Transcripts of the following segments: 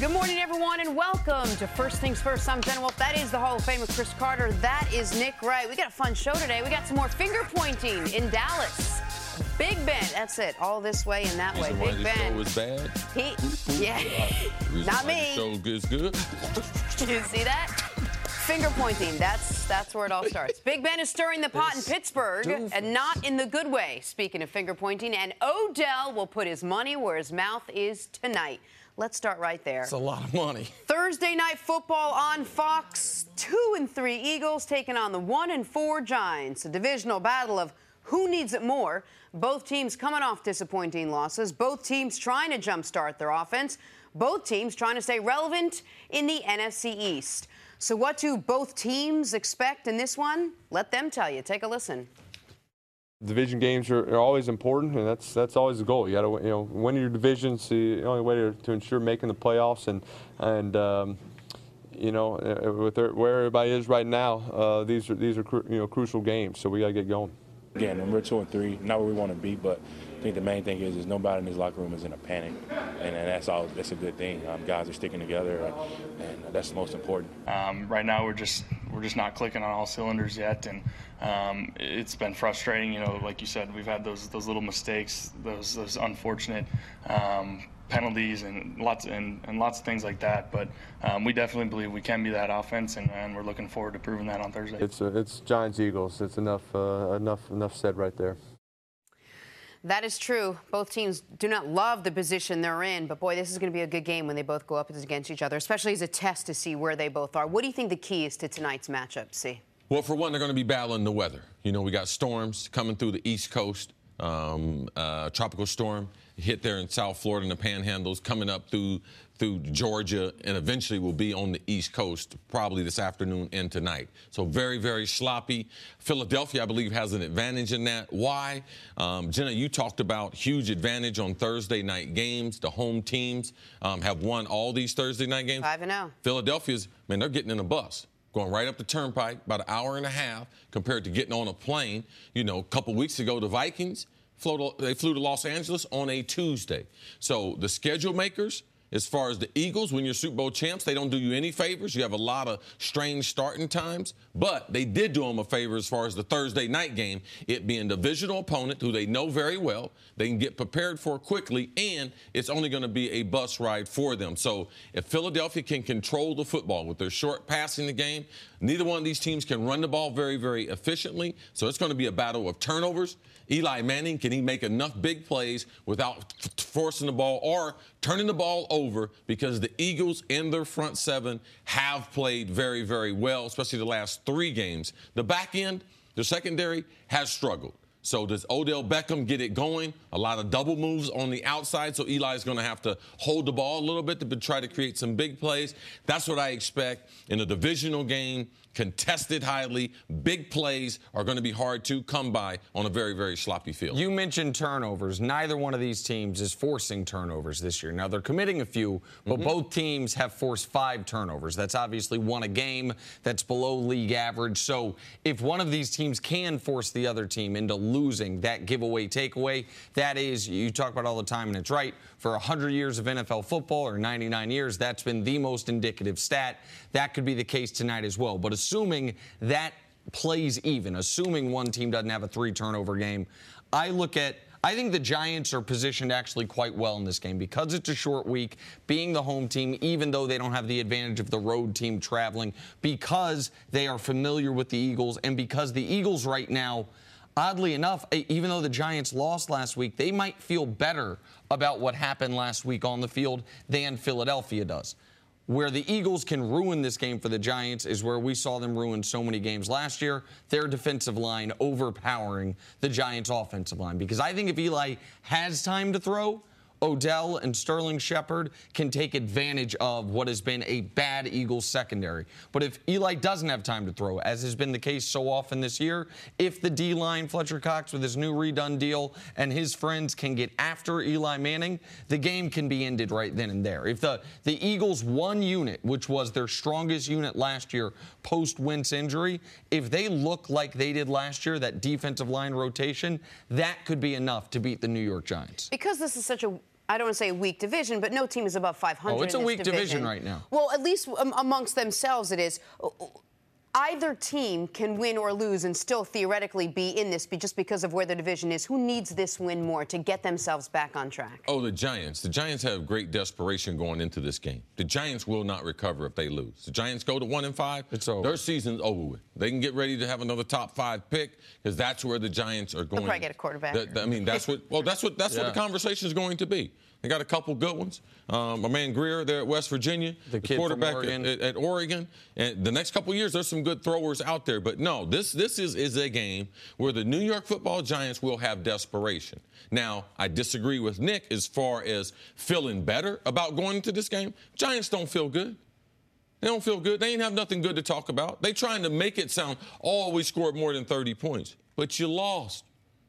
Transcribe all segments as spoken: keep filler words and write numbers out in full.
Good morning, everyone, and welcome to First Things First. I'm Jen Wolf. That is the Hall of Famer Chris Carter. That is Nick Wright. We got a fun show today. We got some more finger pointing in Dallas. Big Ben, that's it. All this way and that way. Big Ben. Was bad. He, yeah, not me. So is good. Did you see that? Finger pointing. That's that's where it all starts. Big Ben is stirring the pot in Pittsburgh, and not in the good way. Speaking of finger pointing, and Odell will put his money where his mouth is tonight. Let's start right there. It's a lot of money. Thursday night football on Fox. Two and three Eagles taking on the one and four Giants. A divisional battle of who needs it more. Both teams coming off disappointing losses. Both teams trying to jumpstart their offense. Both teams trying to stay relevant in the N F C East. So what do both teams expect in this one? Let them tell you. Take a listen. Division games are, are always important, and that's that's always the goal. You got to you know win your divisions. The only way to, to ensure making the playoffs, and and um, you know with their, where everybody is right now, uh, these are these are cru you know crucial games. So we got to get going. Again, when we're two and three, not where we want to be, but I think the main thing is is nobody in this locker room is in a panic, and, and that's all. That's a good thing. Um, guys are sticking together, uh, and that's the most important. Um, right now, we're just we're just not clicking on all cylinders yet, and um, it's been frustrating. You know, like you said, we've had those those little mistakes, those those unfortunate um, penalties, and lots and, and lots of things like that. But um, we definitely believe we can be that offense, and, and we're looking forward to proving that on Thursday. It's uh, it's Giants Eagles. It's enough uh, enough enough said right there. That is true. Both teams do not love the position they're in, but boy, this is going to be a good game when they both go up against each other, especially as a test to see where they both are. What do you think the key is to tonight's matchup, C? Well, for one, they're going to be battling the weather. You know, we got storms coming through the East Coast. Um, uh, tropical storm hit there in South Florida and the Panhandles, coming up through through Georgia, and eventually will be on the East Coast probably this afternoon and tonight. So very, very sloppy. Philadelphia, I believe, has an advantage in that. Why? Um, Jenna, you talked about huge advantage on Thursday night games. The home teams um, have won all these Thursday night games. five and oh. Philadelphia's, man, they're getting in a bus, going right up the turnpike, about an hour and a half compared to getting on a plane. You know, a couple weeks ago, the Vikings, flew to, they flew to Los Angeles on a Tuesday. So the schedule makers, as far as the Eagles, when you're Super Bowl champs, they don't do you any favors. You have a lot of strange starting times, but they did do them a favor as far as the Thursday night game, it being a divisional opponent who they know very well, they can get prepared for quickly, and it's only going to be a bus ride for them. So if Philadelphia can control the football with their short passing the game, neither one of these teams can run the ball very, very efficiently. So it's going to be a battle of turnovers. Eli Manning, can he make enough big plays without forcing the ball or turning the ball over? Because the Eagles in their front seven have played very, very well, especially the last three games. The back end, the secondary, has struggled. So does Odell Beckham get it going? A lot of double moves on the outside, so Eli's going to have to hold the ball a little bit to try to create some big plays. That's what I expect in a divisional game, contested highly. Big plays are going to be hard to come by on a very, very sloppy field. You mentioned turnovers. Neither one of these teams is forcing turnovers this year. Now, they're committing a few, but mm-hmm. both teams have forced five turnovers. That's obviously one a game. That's below league average. So if one of these teams can force the other team into losing that giveaway takeaway, that is, you talk about all the time, and it's right, for one hundred years of N F L football, or ninety-nine years, that's been the most indicative stat. That could be the case tonight as well. But assuming that plays even, assuming one team doesn't have a three-turnover game, I look at I think the Giants are positioned actually quite well in this game because it's a short week, being the home team, even though they don't have the advantage of the road team traveling, because they are familiar with the Eagles, and because the Eagles right now, oddly enough, even though the Giants lost last week, they might feel better about what happened last week on the field than Philadelphia does. Where the Eagles can ruin this game for the Giants is where we saw them ruin so many games last year, their defensive line overpowering the Giants' offensive line. Because I think if Eli has time to throw, Odell and Sterling Shepard can take advantage of what has been a bad Eagles secondary. But if Eli doesn't have time to throw, as has been the case so often this year, if the D-line, Fletcher Cox with his new redone deal, and his friends can get after Eli Manning, the game can be ended right then and there. If the, the Eagles' one unit, which was their strongest unit last year post-Wentz injury, if they look like they did last year, that defensive line rotation, that could be enough to beat the New York Giants. Because this is such a I don't want to say a weak division, but no team is above five hundred. Oh, it's in a this weak division. division right now. Well, at least um, amongst themselves it is. Either team can win or lose and still theoretically be in this just because of where the division is. Who needs this win more to get themselves back on track? Oh, the Giants. The Giants have great desperation going into this game. The Giants will not recover if they lose. The Giants go to one and five. It's over. Their season's over with. They can get ready to have another top five pick because that's where the Giants are going. They'll probably get a quarterback. That, I mean, that's what. Well, that's what. That's Yeah. what the conversation is going to be. They got a couple good ones. Um, my man Greer there at West Virginia, the, the kid quarterback from Oregon. At, at, at Oregon. And the next couple years, there's some good throwers out there. But no, this this is, is a game where the New York Football Giants will have desperation. Now, I disagree with Nick as far as feeling better about going into this game. Giants don't feel good. They don't feel good. They ain't have nothing good to talk about. They trying to make it sound, oh, we scored more than thirty points. But you lost.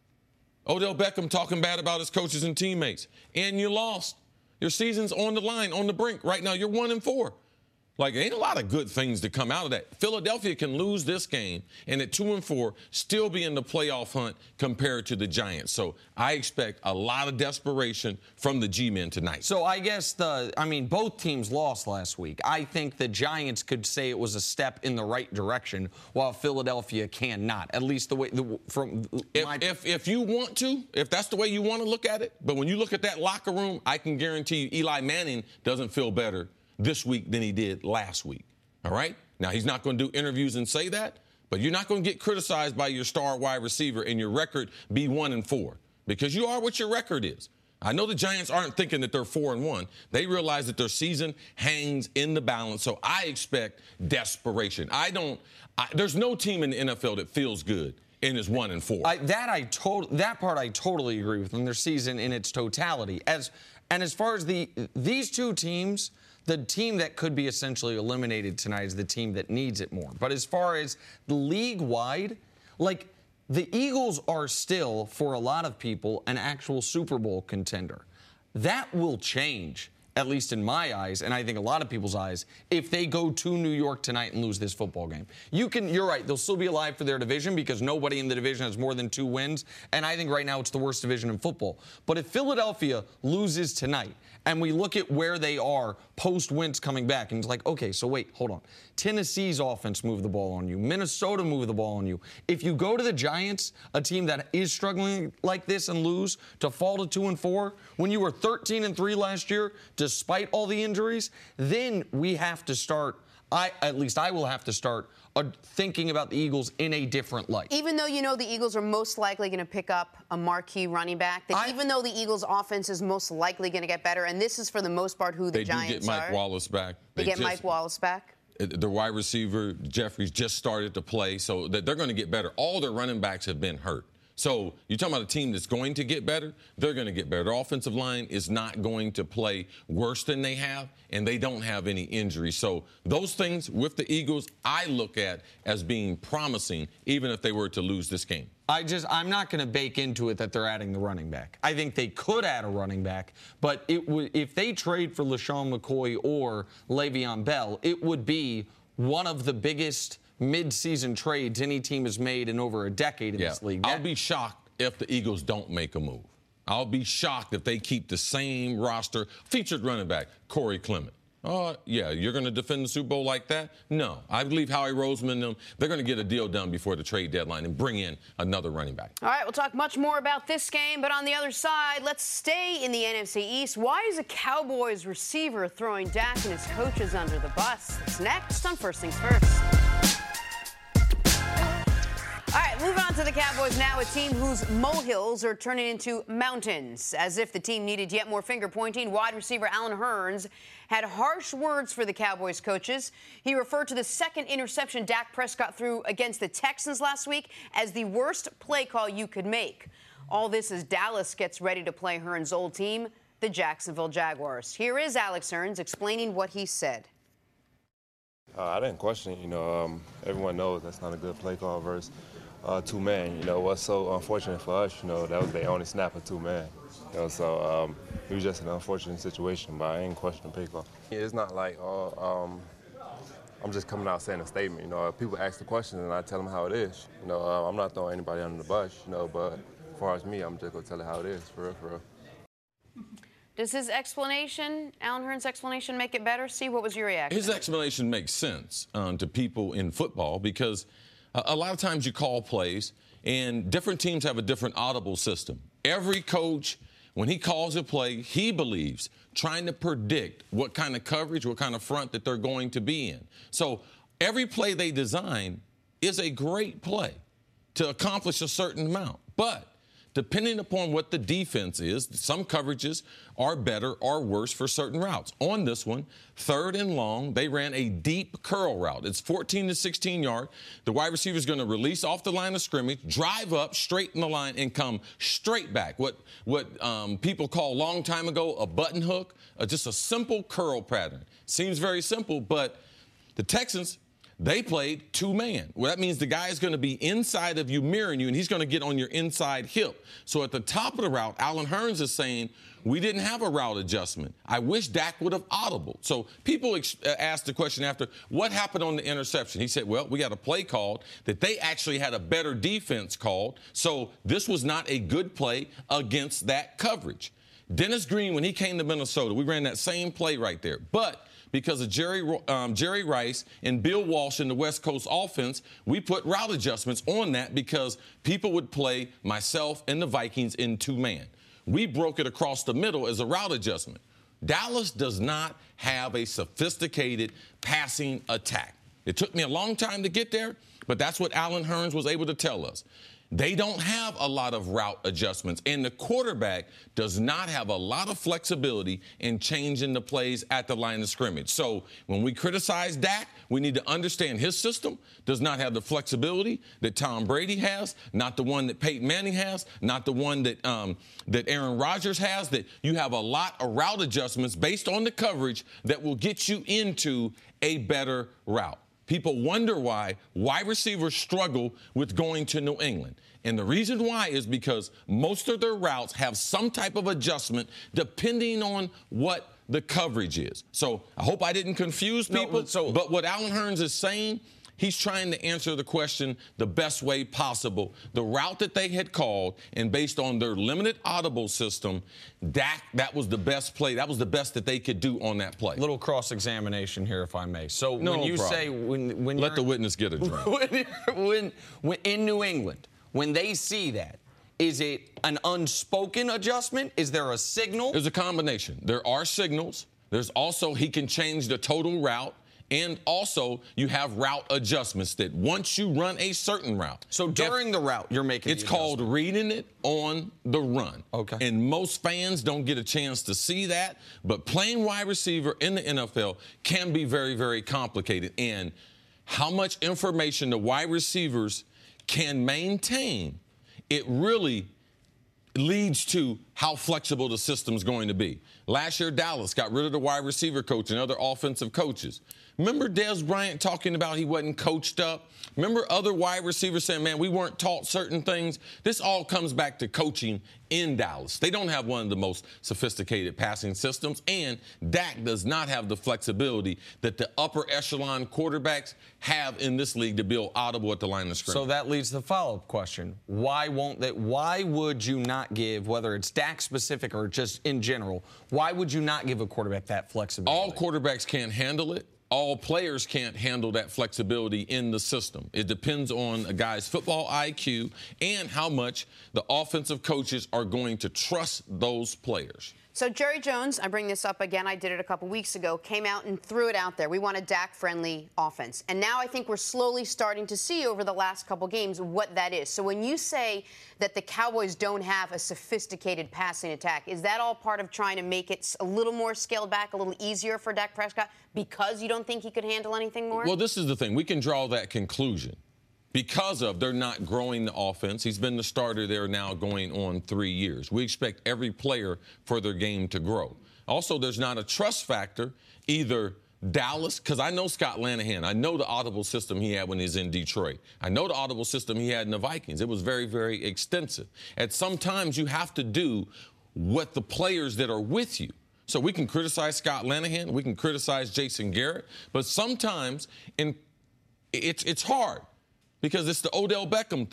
Odell Beckham talking bad about his coaches and teammates. And you lost. Your season's on the line, on the brink. Right now, you're one and four. Like, ain't a lot of good things to come out of that. Philadelphia can lose this game and at two and four still be in the playoff hunt compared to the Giants. So I expect a lot of desperation from the G-men tonight. So I guess the, I mean, both teams lost last week. I think the Giants could say it was a step in the right direction, while Philadelphia cannot. At least the way the, from if, my. If if you want to, if that's the way you want to look at it, but when you look at that locker room, I can guarantee you Eli Manning doesn't feel better this week than he did last week. All right? Now, he's not going to do interviews and say that, but you're not going to get criticized by your star wide receiver and your record be one and four because you are what your record is. I know the Giants aren't thinking that they're four and one. They realize that their season hangs in the balance, so I expect desperation. I don't I, there's no team in the N F L that feels good and is one and four. I, that I to, that part I totally agree with. In their season in its totality, as and as far as the these two teams, the team that could be essentially eliminated tonight is the team that needs it more. But as far as the league-wide, like the Eagles are still, for a lot of people, an actual Super Bowl contender. That will change, at least in my eyes, and I think a lot of people's eyes, if they go to New York tonight and lose this football game. You can, you're right, they'll still be alive for their division because nobody in the division has more than two wins, and I think right now it's the worst division in football. But if Philadelphia loses tonight, and we look at where they are post-Wentz coming back, and it's like, okay, so wait, hold on. Tennessee's offense moved the ball on you. Minnesota moved the ball on you. If you go to the Giants, a team that is struggling like this, and lose, to fall to two and four, when you were thirteen and three last year, despite all the injuries, then we have to start, I at least I will have to start uh, thinking about the Eagles in a different light. Even though you know the Eagles are most likely going to pick up a marquee running back, that I, even though the Eagles' offense is most likely going to get better, and this is for the most part who the they Giants are. do get Mike are. Wallace back. They, they get just, Mike Wallace back. The wide receiver, Jeffries, just started to play, so that they're going to get better. All their running backs have been hurt. So you're talking about a team that's going to get better, they're going to get better. Their offensive line is not going to play worse than they have, and they don't have any injuries. So those things with the Eagles, I look at as being promising, even if they were to lose this game. I just, I'm not going to bake into it that they're adding the running back. I think they could add a running back, but it w- if they trade for LaShawn McCoy or Le'Veon Bell, it would be one of the biggest mid-season trades any team has made in over a decade in yeah. this league. I'll That, be shocked if the Eagles don't make a move. I'll be shocked if they keep the same roster. Featured running back, Corey Clement. Oh, yeah, you're going to defend the Super Bowl like that? No. I believe Howie Roseman and them, they're going to get a deal done before the trade deadline and bring in another running back. All right, we'll talk much more about this game, but on the other side, let's stay in the N F C East. Why is a Cowboys receiver throwing Dak and his coaches under the bus? That's next on First Things First. All right, moving on to the Cowboys now, a team whose molehills are turning into mountains. As if the team needed yet more finger-pointing, wide receiver Allen Hurns had harsh words for the Cowboys coaches. He referred to the second interception Dak Prescott threw against the Texans last week as the worst play call you could make. All this as Dallas gets ready to play Hurns' old team, the Jacksonville Jaguars. Here is Alex Hurns explaining what he said. Uh, I didn't question it. You know, um, everyone knows that's not a good play call versus uh, two man. You know, what's so unfortunate for us, you know, that was their only snap of two man. You know, so um, it was just an unfortunate situation, but I ain't questioning the play call. It's not like oh, um, I'm just coming out saying a statement. You know, people ask the question and I tell them how it is. You know, uh, I'm not throwing anybody under the bus. You know, but as far as me, I'm just gonna tell it how it is, for real, for real. Does his explanation, Alan Hearn's explanation, make it better? See, what was your reaction? His explanation makes sense um, to people in football because uh, a lot of times you call plays and different teams have a different audible system. Every coach, when he calls a play, he believes trying to predict what kind of coverage, what kind of front that they're going to be in. So every play they design is a great play to accomplish a certain amount. But depending upon what the defense is, some coverages are better or worse for certain routes. On this one, third and long, they ran a deep curl route. It's fourteen to sixteen yard. The wide receiver is going to release off the line of scrimmage, drive up, straighten the line, and come straight back. What what um, people call long time ago a button hook, uh, just a simple curl pattern. Seems very simple, but the Texans, they played two-man. Well, that means the guy is going to be inside of you, mirroring you, and he's going to get on your inside hip. So at the top of the route, Alan Hearns is saying, we didn't have a route adjustment. I wish Dak would have audible. So people ex- asked the question after, what happened on the interception? He said, well, we got a play called that they actually had a better defense called, so this was not a good play against that coverage. Dennis Green, when he came to Minnesota, we ran that same play right there. But because of Jerry um, Jerry Rice and Bill Walsh in the West Coast offense, we put route adjustments on that because people would play myself and the Vikings in two-man. We broke it across the middle as a route adjustment. Dallas does not have a sophisticated passing attack. It took me a long time to get there, but that's what Alan Hearns was able to tell us. They don't have a lot of route adjustments, and the quarterback does not have a lot of flexibility in changing the plays at the line of scrimmage. So when we criticize Dak, we need to understand his system does not have the flexibility that Tom Brady has, not the one that Peyton Manning has, not the one that um, that Aaron Rodgers has, that you have a lot of route adjustments based on the coverage that will get you into a better route. People wonder why wide receivers struggle with going to New England. And the reason why is because most of their routes have some type of adjustment depending on what the coverage is. So I hope I didn't confuse people. No, so, but what Alan Hearns is saying, he's trying to answer the question the best way possible. The route that they had called, and based on their limited audible system, Dak, that was the best play. That was the best that they could do on that play. Little cross-examination here, if I may. So no when you problem. say when, when let the witness get a drink. when, when, when in New England, when they see that, is it an unspoken adjustment? Is there a signal? There's a combination. There are signals. There's also he can change the total route. And also, you have route adjustments that once you run a certain route. So during the route, you're making It's called reading it on the run. Okay. And most fans don't get a chance to see that. But playing wide receiver in the N F L can be very, very complicated. And how much information the wide receivers can maintain, it really leads to how flexible the system's going to be. Last year, Dallas got rid of the wide receiver coach and other offensive coaches. Remember Dez Bryant talking about he wasn't coached up? Remember other wide receivers saying, man, we weren't taught certain things? This all comes back to coaching in Dallas. They don't have one of the most sophisticated passing systems, and Dak does not have the flexibility that the upper echelon quarterbacks have in this league to build audible at the line of scrimmage. So that leads to the follow-up question. Why won't that? Why would you not give, whether it's Dak specific or just in general, why would you not give a quarterback that flexibility? All quarterbacks can't handle it. All players can't handle that flexibility in the system. It depends on a guy's football I Q and how much the offensive coaches are going to trust those players. So Jerry Jones, I bring this up again, I did it a couple weeks ago, came out and threw it out there. We want a Dak-friendly offense. And now I think we're slowly starting to see over the last couple games what that is. So when you say that the Cowboys don't have a sophisticated passing attack, is that all part of trying to make it a little more scaled back, a little easier for Dak Prescott because you don't think he could handle anything more? Well, this is the thing. We can draw that conclusion. Because of they're not growing the offense. He's been the starter there now going on three years. We expect every player for their game to grow. Also, there's not a trust factor either Dallas, because I know Scott Linehan. I know the audible system he had when he was in Detroit. I know the audible system he had in the Vikings. It was very, very extensive. At some times, you have to do what the players that are with you. So we can criticize Scott Linehan. We can criticize Jason Garrett. But sometimes in, it's, it's hard. Because it's the Odell Beckham thing.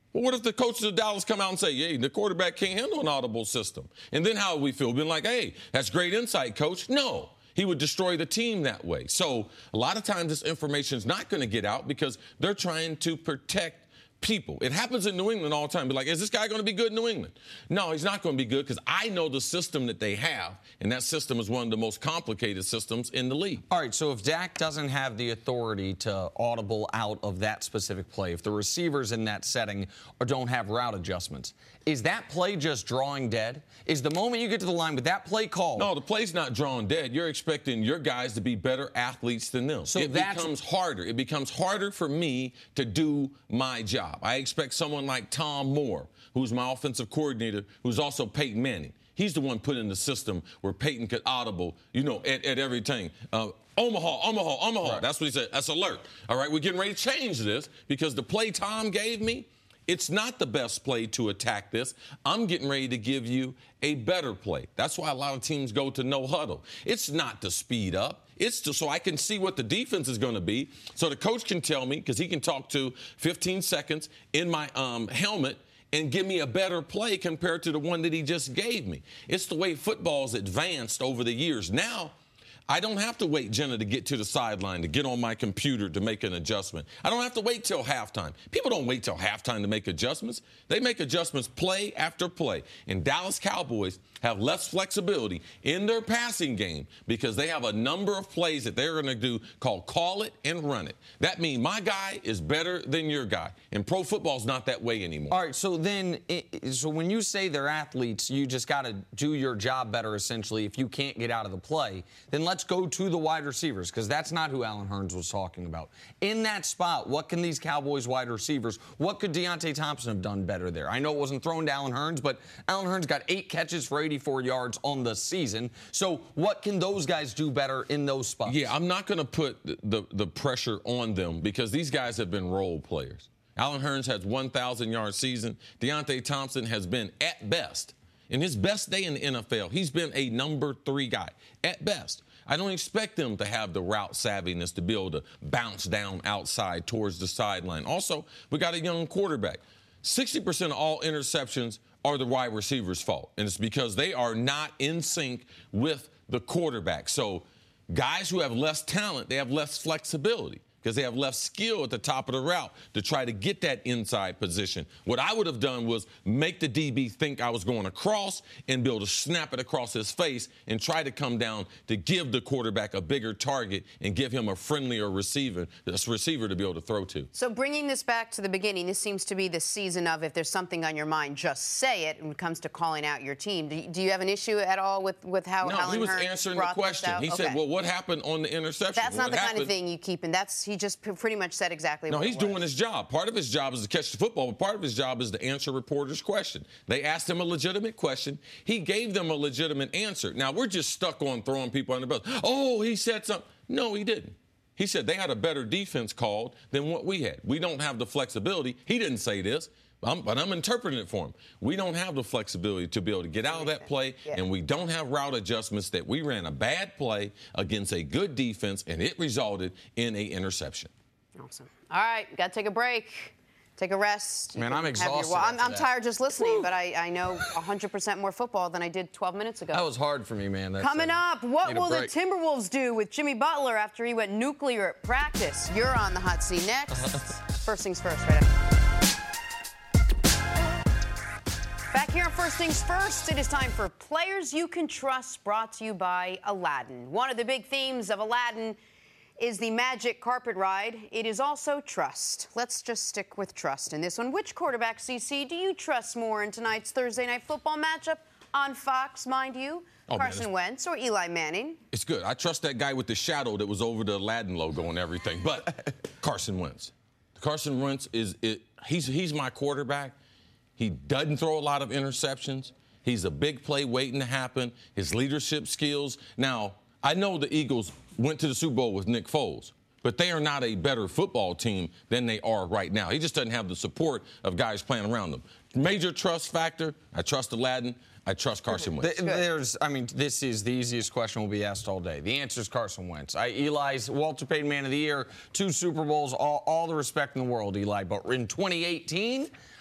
Well, what if the coaches of Dallas come out and say, hey, the quarterback can't handle an audible system? And then how would we feel? Being like, hey, that's great insight, coach. No. He would destroy the team that way. So a lot of times this information is not going to get out because they're trying to protect people. It happens in New England all the time. Be like, is this guy going to be good in New England? No, he's not going to be good because I know the system that they have, and that system is one of the most complicated systems in the league. All right, so if Dak doesn't have the authority to audible out of that specific play, if the receivers in that setting or don't have route adjustments, is that play just drawing dead? Is the moment you get to the line with that play called? No, the play's not drawn dead. You're expecting your guys to be better athletes than them. So it that's, becomes harder. It becomes harder for me to do my job. I expect someone like Tom Moore, who's my offensive coordinator, who's also Peyton Manning. He's the one put in the system where Peyton could audible, you know, at, at everything. Uh, Omaha, Omaha, Omaha. Right. That's what he said. That's alert. All right, we're getting ready to change this because the play Tom gave me, it's not the best play to attack this. I'm getting ready to give you a better play. That's why a lot of teams go to no huddle. It's not to speed up. It's to, so I can see what the defense is going to be. So the coach can tell me, because he can talk to fifteen seconds in my um, helmet and give me a better play compared to the one that he just gave me. It's the way football's advanced over the years. Now, I don't have to wait, Jenna, to get to the sideline, to get on my computer to make an adjustment. I don't have to wait till halftime. People don't wait till halftime to make adjustments. They make adjustments play after play. And Dallas Cowboys have less flexibility in their passing game because they have a number of plays that they're going to do called call it and run it. That means my guy is better than your guy. And pro football's not that way anymore. All right, so then, so when you say they're athletes, you just got to do your job better, essentially, if you can't get out of the play. Then let's go to the wide receivers, because that's not who Allen Hurns was talking about. In that spot, what can these Cowboys wide receivers, what could Deontay Thompson have done better there? I know it wasn't thrown to Allen Hurns, but Allen Hurns got eight catches for eighty-four yards on the season. So what can those guys do better in those spots? Yeah, I'm not going to put the, the, the pressure on them because these guys have been role players. Allen Hurns has one thousand yard season. Deontay Thompson has been, at best, in his best day in the N F L, he's been a number three guy, at best. I don't expect them to have the route savviness to be able to bounce down outside towards the sideline. Also, we got a young quarterback. sixty percent of all interceptions are the wide receiver's fault, and it's because they are not in sync with the quarterback. So guys who have less talent, they have less flexibility because they have less skill at the top of the route to try to get that inside position. What I would have done was make the D B think I was going across and be able to snap it across his face and try to come down to give the quarterback a bigger target and give him a friendlier receiver, this receiver to be able to throw to. So bringing this back to the beginning, this seems to be the season of if there's something on your mind, just say it when it comes to calling out your team. Do you, do you have an issue at all with, with how no, Allen he was Hurns answering the brought this question. out? He Okay. said, well, what happened on the interception? That's what not the happened? kind of thing you keep in. That's he just pretty much said exactly no, what he's it was. doing his job. Part of his job is to catch the football, but part of his job is to answer reporters' question. They asked him a legitimate question. He gave them a legitimate answer. Now, we're just stuck on throwing people under the bus. Oh, he said something. No, he didn't. He said they had a better defense called than what we had. We don't have the flexibility. He didn't say this. I'm, but I'm interpreting it for him. We don't have the flexibility to be able to get out of that play, yeah. and we don't have route adjustments that we ran a bad play against a good defense, and it resulted in an interception. Awesome. All right, got to take a break. Take a rest. Man, I'm exhausted. Your, well, I'm, I'm that. tired just listening, Woo. but I, I know one hundred percent more football than I did twelve minutes ago. That was hard for me, man. That's Coming a, up, what will the break. Timberwolves do with Jimmy Butler after he went nuclear at practice? You're on the hot seat next. First things first, right after. Back here on First Things First, it is time for Players You Can Trust, brought to you by Aladdin. One of the big themes of Aladdin is the magic carpet ride. It is also trust. Let's just stick with trust in this one. Which quarterback, C C, do you trust more in tonight's Thursday Night Football matchup on Fox, mind you? Oh, Carson man, Wentz or Eli Manning? It's good. I trust that guy with the shadow that was over the Aladdin logo and everything. But Carson Wentz. Carson Wentz is it, he's he's my quarterback. He doesn't throw a lot of interceptions. He's a big play waiting to happen. His leadership skills. Now, I know the Eagles went to the Super Bowl with Nick Foles, but they are not a better football team than they are right now. He just doesn't have the support of guys playing around him. Major trust factor, I trust Aladdin. I trust Carson Wentz. There's, I mean, this is the easiest question we'll be asked all day. The answer is Carson Wentz. I, Eli's Walter Payton Man of the Year, two Super Bowls, all, all the respect in the world, Eli. But in twenty eighteen,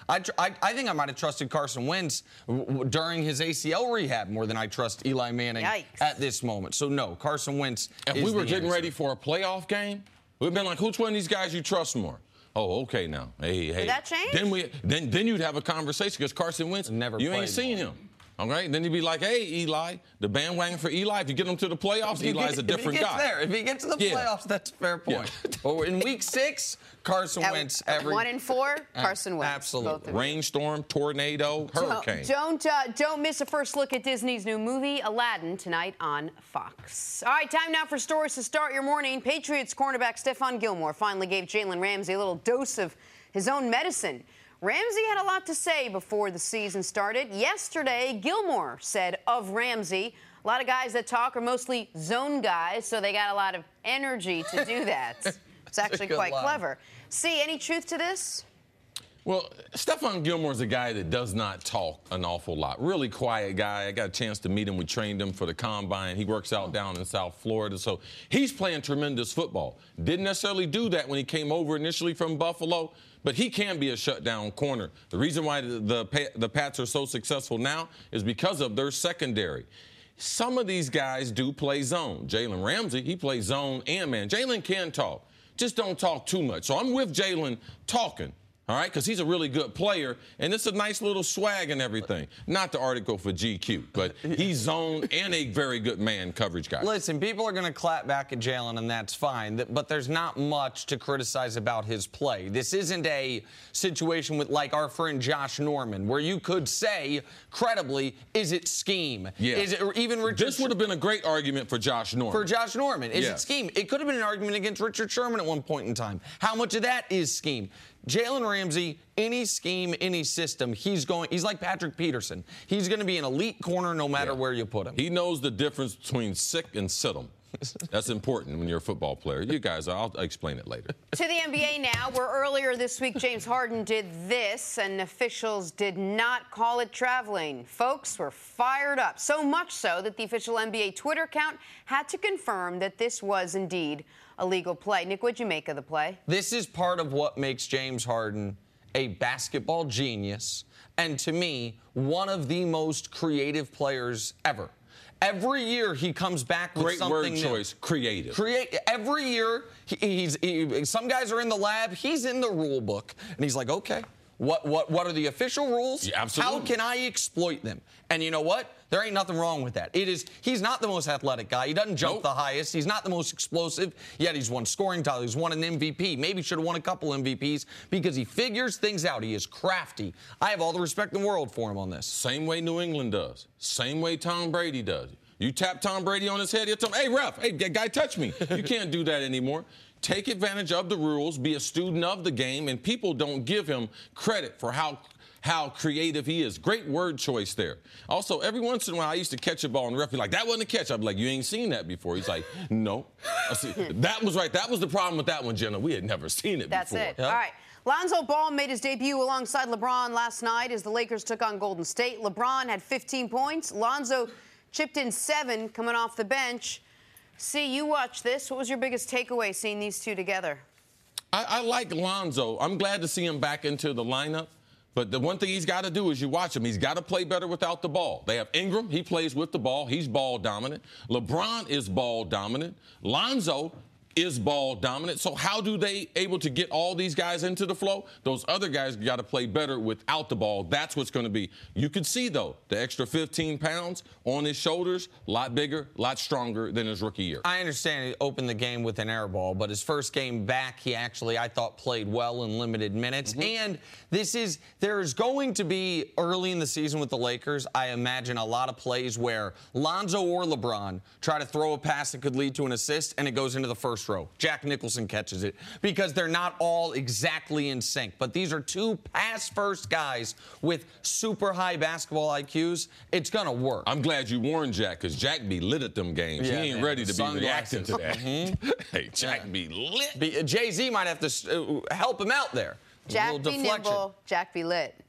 I, tr- I, I think I might have trusted Carson Wentz w- w- during his A C L rehab more than I trust Eli Manning Yikes. at this moment. So, no, Carson Wentz If is we were the getting answer. ready for a playoff game, we'd been like, which one of these guys you trust more? Oh, okay now. Hey, hey. Did that change? Then we then then you'd have a conversation because Carson Wentz, Never you played ain't seen more. him. All right, then you'd be like, hey, Eli, the bandwagon for Eli. If you get him to the playoffs, If he Eli's get- a different if he gets guy. There. If he gets to the Yeah. playoffs, that's a fair point. But in week six, Carson At Wentz every one and four, Carson Wentz. Absolutely. Both of you. Rainstorm, tornado, hurricane. Don't don't, uh, don't miss a first look at Disney's new movie, Aladdin, tonight on Fox. All right, time now for stories to start your morning. Patriots cornerback Stephon Gilmore finally gave Jalen Ramsey a little dose of his own medicine. Ramsey had a lot to say before the season started. Yesterday, Gilmore said of Ramsey, a lot of guys that talk are mostly zone guys, so they got a lot of energy to do that. It's actually good quite line. clever. See, any truth to this? Well, Stephon Gilmore's a guy that does not talk an awful lot. Really quiet guy. I got a chance to meet him. We trained him for the combine. He works out down in South Florida. So he's playing tremendous football. Didn't necessarily do that when he came over initially from Buffalo, but he can be a shutdown corner. The reason why the, the, the Pats are so successful now is because of their secondary. Some of these guys do play zone. Jalen Ramsey, he plays zone and man. Jalen can talk. Just don't talk too much. So I'm with Jalen talking. All right, because he's a really good player, and it's a nice little swag and everything. Not the article for G Q, but he's zone and a very good man coverage guy. Listen, people are going to clap back at Jalen, and that's fine. But there's not much to criticize about his play. This isn't a situation with, like, our friend Josh Norman, where you could say, credibly, is it scheme? Yeah. Is it or even Richard This would have been a great argument for Josh Norman. For Josh Norman. Is Yes. it scheme? It could have been an argument against Richard Sherman at one point in time. How much of that is scheme? Jalen Ramsey, any scheme, any system, he's going. He's like Patrick Peterson. He's going to be an elite corner no matter Yeah. where you put him. He knows the difference between sick and sit 'em. That's important when you're a football player. You guys, I'll explain it later. To the N B A now, where earlier this week James Harden did this and officials did not call it traveling. Folks were fired up, so much so that the official N B A Twitter account had to confirm that this was indeed a legal play. Nick, what'd you make of the play? This is part of what makes James Harden a basketball genius, and to me, one of the most creative players ever. Every year he comes back with Great something word new. choice, creative. Create every year. He, he's he, some guys are in the lab. He's in the rule book, and he's like, okay, what what what are the official rules? Yeah, absolutely. How can I exploit them? And you know what? There ain't nothing wrong with that. It is. He's not the most athletic guy. He doesn't jump Nope. the highest. He's not the most explosive. Yet he's won scoring titles. He's won an M V P. Maybe should have won a couple M V Ps because he figures things out. He is crafty. I have all the respect in the world for him on this. Same way New England does. Same way Tom Brady does. You tap Tom Brady on his head, he'll tell him, hey, ref, hey, that guy touched me. You can't do that anymore. Take advantage of the rules, be a student of the game, and people don't give him credit for how how creative he is. Great word choice there. Also, every once in a while, I used to catch a ball, and the ref be like, that wasn't a catch. I'd be like, you ain't seen that before. He's like, no. I see, that was right. That was the problem with that one, Jenna. We had never seen it That's before. it. All right. Lonzo Ball made his debut alongside LeBron last night as the Lakers took on Golden State. LeBron had fifteen points. Lonzo chipped in seven coming off the bench. See, you watch this. What was your biggest takeaway seeing these two together? I, I like Lonzo. I'm glad to see him back into the lineup. But the one thing he's got to do is you watch him. He's got to play better without the ball. They have Ingram. He plays with the ball. He's ball dominant. LeBron is ball dominant. Lonzo is ball dominant. So how do they able to get all these guys into the flow? Those other guys got to play better without the ball. That's what's going to be. You can see, though, the extra fifteen pounds on his shoulders, a lot bigger, a lot stronger than his rookie year. I understand he opened the game with an air ball, but his first game back, he actually, I thought, played well in limited minutes. Mm-hmm. And this is, there's going to be, early in the season with the Lakers, I imagine a lot of plays where Lonzo or LeBron try to throw a pass that could lead to an assist, and it goes into the first row. Jack Nicholson catches it because they're not all exactly in sync. But these are two pass-first guys with super high basketball I Qs. It's going to work. I'm glad you warned Jack, because Jack be lit at them games. Yeah, he ain't man. ready to Sunglasses. be reacting to that. Mm-hmm. Hey, Jack yeah. be lit. Be, Jay-Z might have to uh, help him out there. Jack be deflection. nimble, Jack be lit.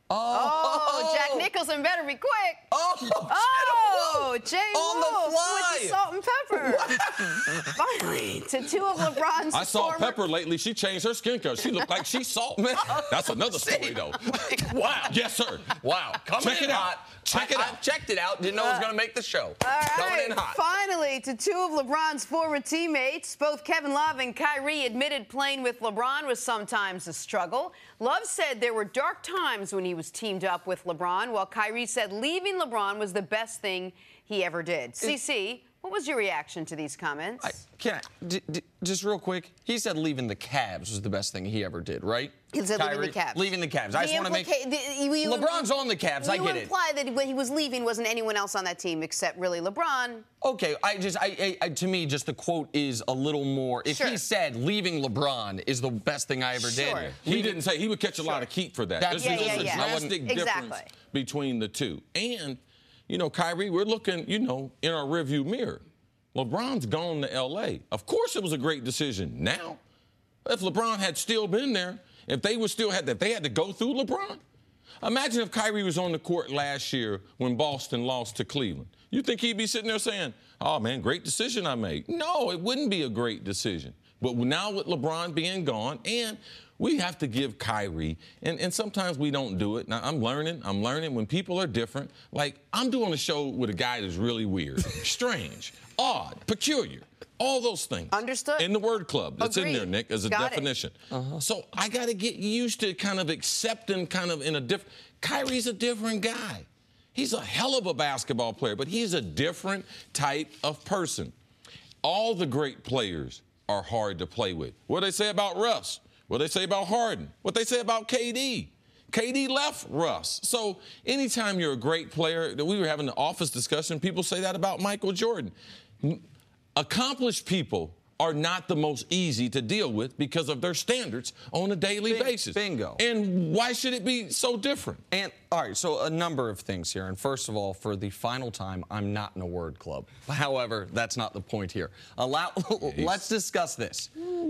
Oh, oh, Jack Nicholson better be quick. Oh, oh Jay on Wolf the fly. with the salt and pepper. Finally, to two of LeBron's I saw former... Pepper lately. She changed her skin color. She looked like she's salt. That's another story, though. Wow. Yes, sir. Wow. Coming Check in it hot. out. Check it I, out. I checked it out. Didn't know it was going to make the show. All right. Coming in hot. Finally, to two of LeBron's former teammates, both Kevin Love and Kyrie admitted playing with LeBron was sometimes a struggle. Love said there were dark times when he was teamed up with LeBron, while Kyrie said leaving LeBron was the best thing he ever did. C C, what was your reaction to these comments? I, can I, d- d- just real quick, he said leaving the Cavs was the best thing he ever did, right? He said Kyrie, leaving the Cavs. Leaving the Cavs. I just want to make... The, you, you, LeBron's on the Cavs, I get it. You imply that when he was leaving wasn't anyone else on that team except really LeBron. Okay, I just, I, I, to me, just the quote is a little more... If Sure. he said leaving LeBron is the best thing I ever Sure. did... He didn't say he would catch a lot of heat for that. That's- There's Yeah, just yeah, a yeah. drastic Exactly. difference between the two. And, you know, Kyrie, we're looking, you know, in our rearview mirror. LeBron's gone to L A. Of course it was a great decision. Now, if LeBron had still been there, if they would still had that, they had to go through LeBron. Imagine if Kyrie was on the court last year when Boston lost to Cleveland. You think he'd be sitting there saying, oh, man, great decision I made? No, it wouldn't be a great decision. But now with LeBron being gone, and we have to give Kyrie, and, and sometimes we don't do it. Now, I'm learning. I'm learning when people are different. Like, I'm doing a show with a guy that's really weird, strange, odd, peculiar, all those things. Understood. In the word club. That's Agreed. in there, Nick, as a Got it. definition. Uh-huh. So I got to get used to kind of accepting kind of in a different... Kyrie's a different guy. He's a hell of a basketball player, but he's a different type of person. All the great players are hard to play with. What they say about Russ? What they say about Harden? What they say about K D? K D left Russ. So anytime you're a great player, we were having an office discussion, people say that about Michael Jordan. Accomplished people are not the most easy to deal with because of their standards on a daily Bing, basis. Bingo. And why should it be so different? And, all right, so a number of things here. And first of all, for the final time, I'm not in a word club. However, that's not the point here. Allow, let's discuss this.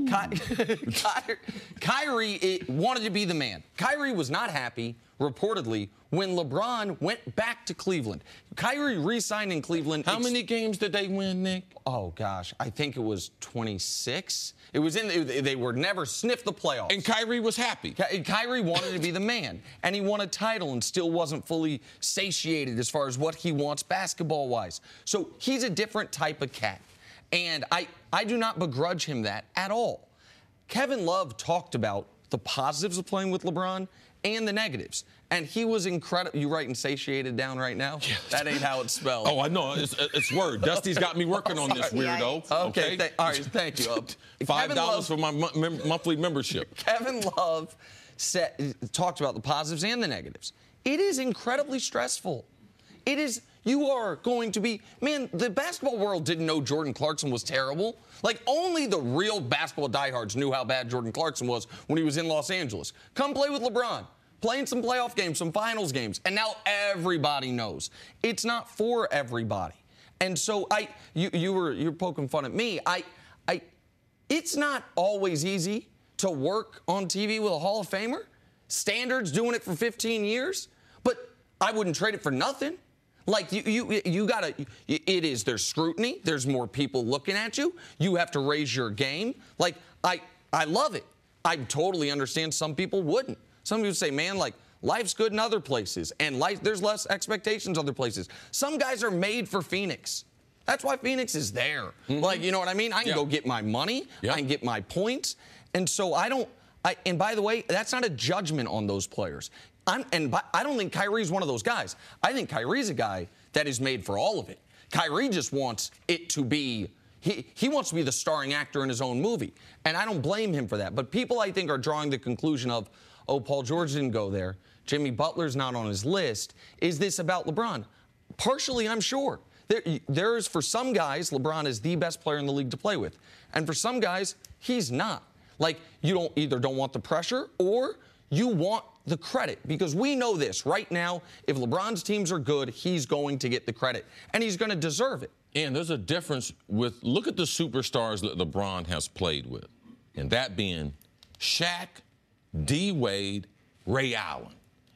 Ky- Ky- Kyrie it, wanted to be the man. Kyrie was not happy, reportedly, when LeBron went back to Cleveland. Kyrie re-signed in Cleveland. How ex- many games did they win, Nick? Oh, gosh, I think it was twenty-six. It was in, they, they were never sniffed the playoffs. And Kyrie was happy. Ky- Kyrie wanted to be the man, and he won a title and still wasn't fully satiated as far as what he wants basketball-wise. So he's a different type of cat, and I, I do not begrudge him that at all. Kevin Love talked about the positives of playing with LeBron and the negatives. And he was incredible. You writing satiated down right now? Yeah. That ain't how it's spelled. Oh, I know. It's, it's word. Dusty's got me working on this weirdo. Okay, Okay. th- all right, thank you. Uh, Five Kevin dollars Love- for my mo- mem- monthly membership. Kevin Love said, talked about the positives and the negatives. It is incredibly stressful. It is, you are going to be, man, the basketball world didn't know Jordan Clarkson was terrible. Like, only the real basketball diehards knew how bad Jordan Clarkson was when he was in Los Angeles. Come play with LeBron. Playing some playoff games, some finals games, and now everybody knows. It's not for everybody. And so I, you, you were, you're poking fun at me. I, I, it's not always easy to work on T V with a Hall of Famer. Standards doing it for fifteen years, but I wouldn't trade it for nothing. Like, you, you, you gotta, it is, there's scrutiny, there's more people looking at you, you have to raise your game. Like, I, I love it. I totally understand some people wouldn't. Some people say, man, like, life's good in other places, and life, there's less expectations other places. Some guys are made for Phoenix. That's why Phoenix is there. Mm-hmm. Like, you know what I mean? I can yeah. go get my money, yeah. I can get my points, and so I don't, I, and by the way, that's not a judgment on those players. I'm, and by, I don't think Kyrie's one of those guys. I think Kyrie's a guy that is made for all of it. Kyrie just wants it to be, he, he wants to be the starring actor in his own movie, and I don't blame him for that. But people, I think, are drawing the conclusion of, oh, Paul George didn't go there, Jimmy Butler's not on his list. Is this about LeBron? Partially, I'm sure. There, there is, for some guys, LeBron is the best player in the league to play with. And for some guys, he's not. Like, you don't either don't want the pressure or you want the credit. Because we know this right now, if LeBron's teams are good, he's going to get the credit. And he's going to deserve it. And there's a difference with, look at the superstars that LeBron has played with. And that being Shaq, D. Wade, Ray Allen.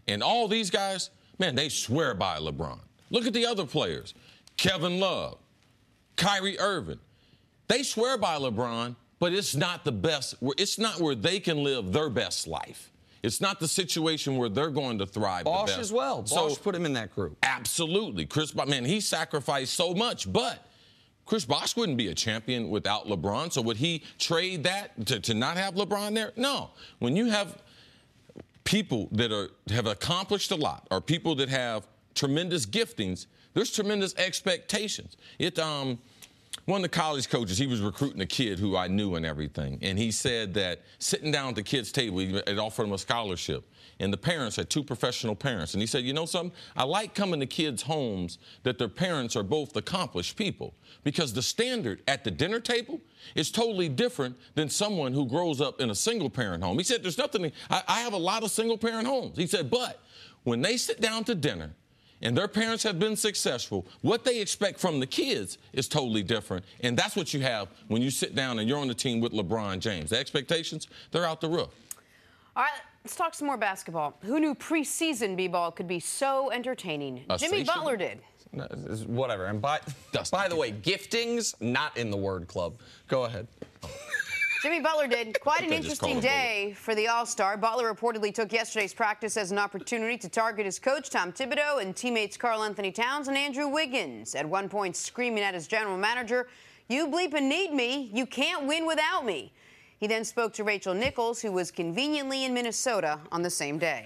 And all these guys, man, they swear by LeBron. Look at the other players. Kevin Love, Kyrie Irving. They swear by LeBron, but it's not the best. It's not where they can live their best life. It's not the situation where they're going to thrive Bosh the best. as well. So, Bosh put him in that group. Absolutely. Chris Bosh, man, he sacrificed so much, but Chris Bosh wouldn't be a champion without LeBron. So would he trade that to, to not have LeBron there? No. When you have people that are have accomplished a lot, or people that have tremendous giftings, there's tremendous expectations. It um one of the college coaches, he was recruiting a kid who I knew and everything, and he said that sitting down at the kid's table, it offered him a scholarship, and the parents had two professional parents, and he said, you know something, I like coming to kids' homes that their parents are both accomplished people, because the standard at the dinner table is totally different than someone who grows up in a single-parent home. He said, there's nothing, I, I have a lot of single-parent homes. He said, but when they sit down to dinner, and their parents have been successful, what they expect from the kids is totally different. And that's what you have when you sit down and you're on the team with LeBron James. The expectations, they're out the roof. All right, let's talk some more basketball. Who knew preseason B-ball could be so entertaining? A Jimmy station? Butler did. No, whatever. And by, by the way, giftings, not in the word club. Go ahead. Jimmy Butler did. Quite an They just call interesting him day for the All-Star. Butler reportedly took yesterday's practice as an opportunity to target his coach, Tom Thibodeau, and teammates Karl Anthony Towns and Andrew Wiggins, at one point screaming at his general manager, "You bleeping need me. You can't win without me." He then spoke to Rachel Nichols, who was conveniently in Minnesota on the same day.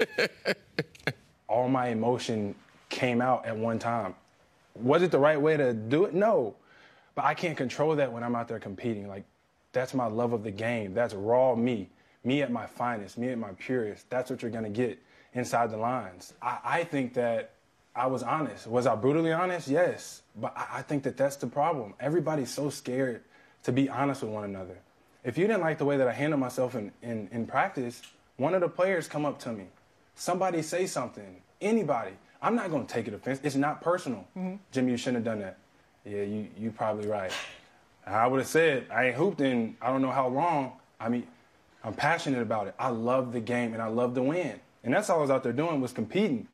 All my emotion came out at one time. Was it the right way to do it? No. But I can't control that when I'm out there competing. Like, that's my love of the game. That's raw me. Me at my finest, me at my purest. That's what you're going to get inside the lines. I, I think that I was honest. Was I brutally honest? Yes. But I, I think that that's the problem. Everybody's so scared to be honest with one another. If you didn't like the way that I handled myself in, in, in practice, one of the players come up to me. Somebody say something. Anybody. I'm not going to take it offense. It's not personal. Mm-hmm. Jimmy, you shouldn't have done that. Yeah, you you probably right. I would have said, I ain't hooped in I don't know how long. I mean, I'm passionate about it. I love the game, and I love to win. And that's all I was out there doing, was competing.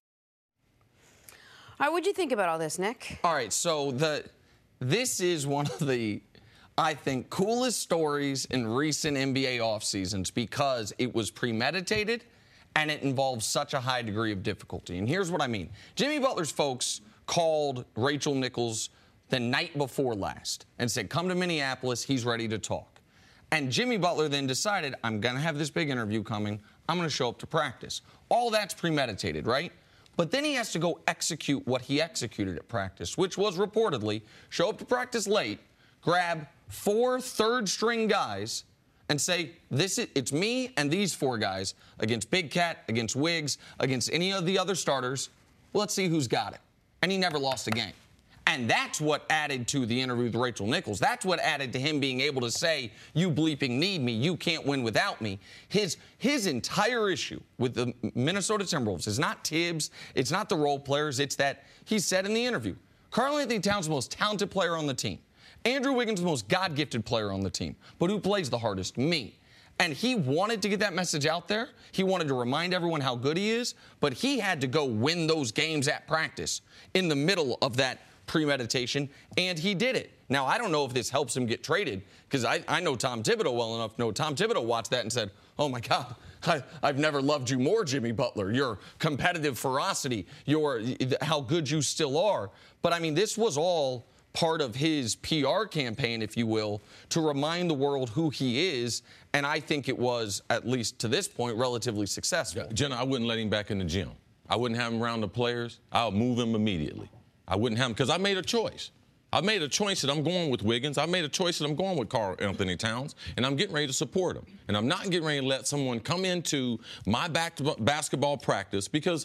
All right, what'd you think about all this, Nick? All right, so the this is one of the, I think, coolest stories in recent N B A off seasons, because it was premeditated and it involves such a high degree of difficulty. And here's what I mean. Jimmy Butler's folks called Rachel Nichols the night before last and said, come to Minneapolis, he's ready to talk. And Jimmy Butler then decided, I'm going to have this big interview coming, I'm going to show up to practice. All that's premeditated, right? But then he has to go execute what he executed at practice, which was reportedly show up to practice late, grab four third-string guys, and say, "This is, it's me and these four guys against Big Cat, against Wiggs, against any of the other starters. Let's see who's got it." And he never lost a game. And that's what added to the interview with Rachel Nichols. That's what added to him being able to say, you bleeping need me, you can't win without me. His his entire issue with the Minnesota Timberwolves is not Tibbs, it's not the role players, it's that he said in the interview, Karl Anthony Towns is the most talented player on the team. Andrew Wiggins is the most God-gifted player on the team. But who plays the hardest? Me. And he wanted to get that message out there. He wanted to remind everyone how good he is. But he had to go win those games at practice in the middle of that premeditation, and he did it. Now, I don't know if this helps him get traded, because I, I know Tom Thibodeau well enough to know Tom Thibodeau watched that and said, oh, my God, I, I've never loved you more, Jimmy Butler. Your competitive ferocity, your how good you still are. But, I mean, this was all part of his P R campaign, if you will, to remind the world who he is, and I think it was, at least to this point, relatively successful. Yeah, Jenna, I wouldn't let him back in the gym. I wouldn't have him around the players. I'll move him immediately. I wouldn't have him, because I made a choice. I made a choice that I'm going with Wiggins. I made a choice that I'm going with Karl Anthony Towns, and I'm getting ready to support him. And I'm not getting ready to let someone come into my back basketball practice, because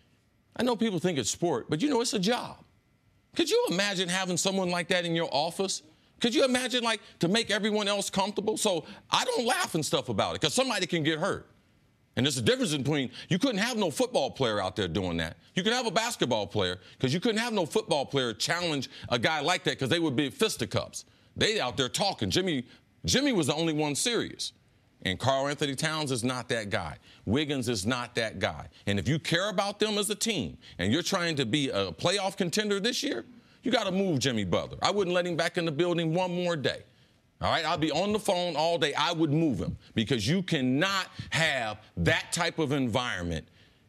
I know people think it's sport, but, you know, it's a job. Could you imagine having someone like that in your office? Could you imagine, like, to make everyone else comfortable? So I don't laugh and stuff about it, because somebody can get hurt. And there's a difference between, you couldn't have no football player out there doing that. You could have a basketball player, because you couldn't have no football player challenge a guy like that, because they would be fisticuffs. They out there talking. Jimmy, Jimmy was the only one serious. And Karl Anthony Towns is not that guy. Wiggins is not that guy. And if you care about them as a team and you're trying to be a playoff contender this year, you got to move Jimmy Butler. I wouldn't let him back in the building one more day. All right, I'll be on the phone all day. I would move him because you cannot have that type of environment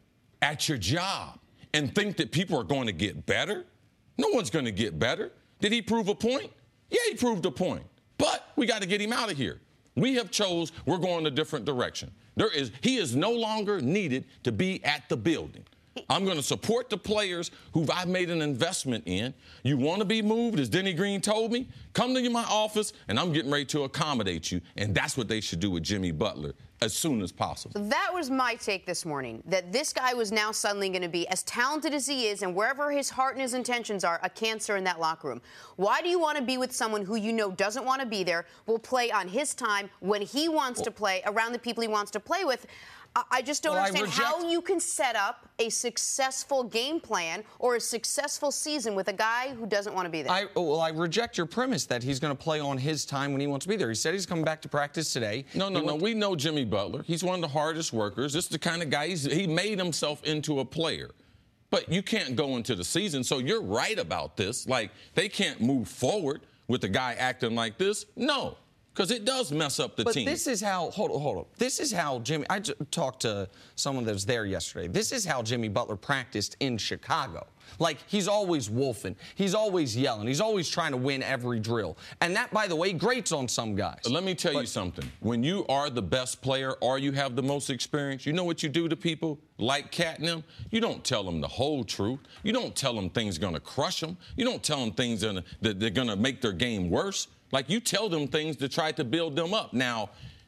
at your job and think that people are going to get better. No one's going to get better. Did he prove a point? Yeah, he proved a point. But we got to get him out of here. We have chose we're going a different direction. There is he is no longer needed to be at the building. I'm going to support the players who I've made an investment in. You want to be moved, as Denny Green told me? Come to my office, and I'm getting ready to accommodate you. And that's what they should do with Jimmy Butler as soon as possible. So that was my take this morning, that this guy was now suddenly going to be, as talented as he is, and wherever his heart and his intentions are, a cancer in that locker room. Why do you want to be with someone who you know doesn't want to be there, will play on his time, when he wants well, to play, around the people he wants to play with? I just don't well, understand reject- how you can set up a successful game plan or a successful season with a guy who doesn't want to be there. I, well, I reject your premise that he's going to play on his time when he wants to be there. He said he's coming back to practice today. No, no, he no. went- we know Jimmy Butler. He's one of the hardest workers. This is the kind of guy, he's, he made himself into a player. But you can't go into the season. So you're right about this. Like, they can't move forward with a guy acting like this. No. Because it does mess up the but team. But this is how, hold on, hold on. This is how Jimmy, I j- talked to someone that was there yesterday. This is how Jimmy Butler practiced in Chicago. Like, he's always wolfing. He's always yelling. He's always trying to win every drill. And that, by the way, grates on some guys. Let me tell but, you something. When you are the best player or you have the most experience, you know what you do to people like Cat and them? You don't tell them the whole truth. You don't tell them things are going to crush them. You don't tell them things that they're going to make their game worse. Like, you tell them things to try to build them up. Now,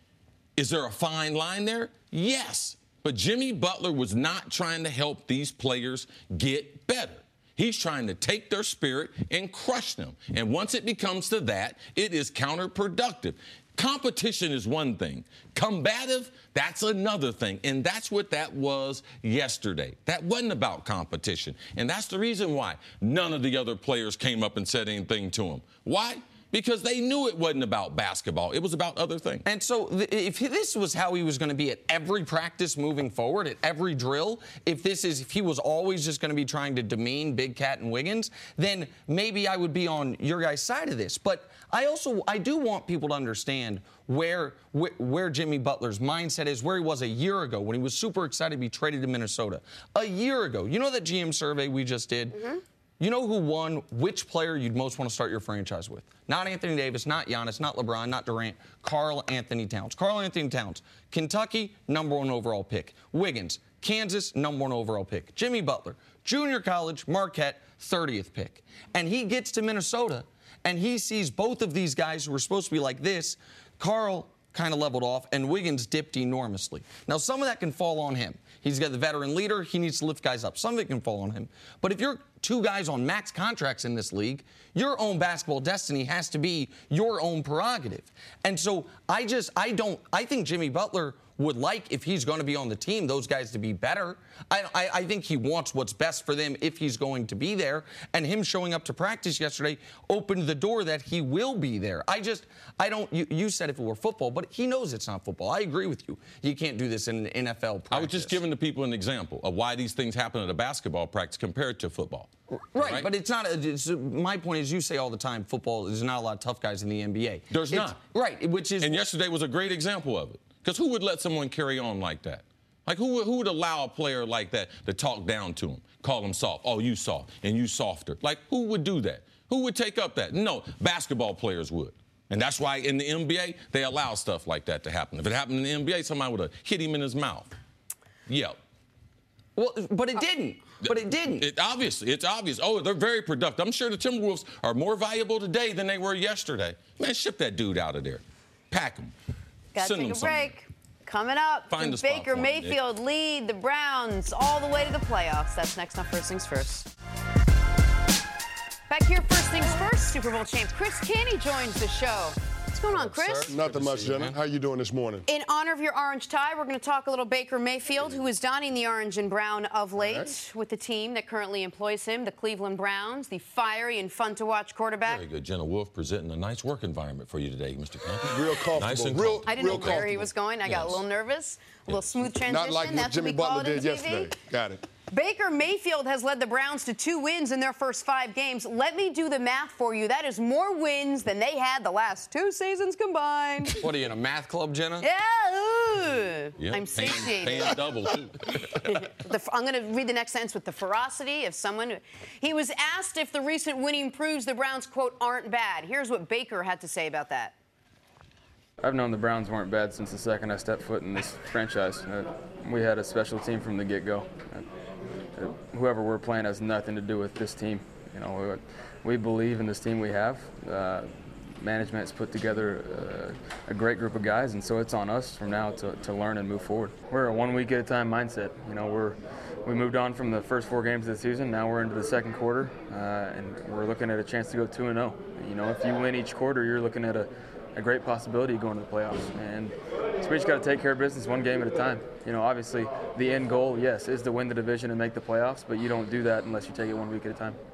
is there a fine line there? Yes. But Jimmy Butler was not trying to help these players get better. He's trying to take their spirit and crush them. And once it becomes to that, it is counterproductive. Competition is one thing. Combative, that's another thing. And that's what that was yesterday. That wasn't about competition. And that's the reason why none of the other players came up and said anything to him. Why? Because they knew it wasn't about basketball. It was about other things. And so th- if this was how he was going to be at every practice moving forward, at every drill, if this is, if he was always just going to be trying to demean Big Cat and Wiggins, then maybe I would be on your guys' side of this. But I also, I do want people to understand where, where, where Jimmy Butler's mindset is, where he was a year ago when he was super excited to be traded to Minnesota. A year ago. You know that G M survey we just did? Mm-hmm. You know who won which player you'd most want to start your franchise with? Not Anthony Davis, not Giannis, not LeBron, not Durant. Karl Anthony Towns. Karl Anthony Towns. Kentucky, number one overall pick. Wiggins, Kansas, number one overall pick. Jimmy Butler, junior college, Marquette, thirtieth pick. And he gets to Minnesota, and he sees both of these guys who were supposed to be like this. Karl kind of leveled off, and Wiggins dipped enormously. Now, some of that can fall on him. He's got the veteran leader. He needs to lift guys up. Some of it can fall on him. But if you're two guys on max contracts in this league, your own basketball destiny has to be your own prerogative. And so I just, I don't, I think Jimmy Butler would like, if he's going to be on the team, those guys to be better. I, I, I think he wants what's best for them if he's going to be there. And him showing up to practice yesterday opened the door that he will be there. I just, I don't, you, you said if it were football, but he knows it's not football. I agree with you. You can't do this in an N F L practice. I was just giving the people an example of why these things happen at a basketball practice compared to football. Right, right? But it's not, a, it's, my point is, you say all the time, football, there's not a lot of tough guys in the N B A. There's it's, not. Right, which is. And yesterday was a great example of it. Because who would let someone carry on like that? Like, who, who would allow a player like that to talk down to him, call him soft? Oh, you soft, and you softer. Like, who would do that? Who would take up that? No, basketball players would. And that's why in the N B A, they allow stuff like that to happen. If it happened in the N B A, somebody would have hit him in his mouth. Yep. Well, but it didn't. But it didn't. It, obviously, it's obvious. Oh, they're very productive. I'm sure the Timberwolves are more valuable today than they were yesterday. Man, ship that dude out of there. Pack him. Got to take a break. Coming up, Find can Baker Mayfield him, lead the Browns all the way to the playoffs? That's next on First Things First. Back here, First Things First, Super Bowl champ Chris Canty joins the show. What's going on, Chris? Sir? Nothing much, Jenna. How you doing this morning? In honor of your orange tie, we're going to talk a little Baker Mayfield, who is donning the orange and brown of late right. with the team that currently employs him, the Cleveland Browns, the fiery and fun-to-watch quarterback. Very good. Jenna Wolfe presenting a nice work environment for you today, Mister Campbell. Real comfortable. Nice and real, I didn't real know where he was going. I yes. got a little nervous. A little smooth transition. Not like That's Jimmy what we Butler did yesterday. T V. Got it. Baker Mayfield has led the Browns to two wins in their first five games. Let me do the math for you. That is more wins than they had the last two seasons combined. What are you, in a math club, Jenna? Yeah. Ooh. Yep. I'm satiated. Paying double, too. the, I'm going to read the next sentence with the ferocity of someone. Who, he was asked if the recent winning proves the Browns, quote, aren't bad. Here's what Baker had to say about that. I've known the Browns weren't bad since the second I stepped foot in this franchise. Uh, we had a special team from the get-go. Uh, uh, whoever we're playing has nothing to do with this team. You know, we, we believe in this team we have. Uh, management's put together uh, a great group of guys, and so it's on us from now to, to learn and move forward. We're a one-week-at-a-time mindset. You know, we're we moved on from the first four games of the season. Now we're into the second quarter, uh, and we're looking at a chance to go two and oh. You know, if you win each quarter, you're looking at a a great possibility going to the playoffs. And so we just got to take care of business one game at a time. You know, obviously the end goal, yes, is to win the division and make the playoffs, but you don't do that unless you take it one week at a time.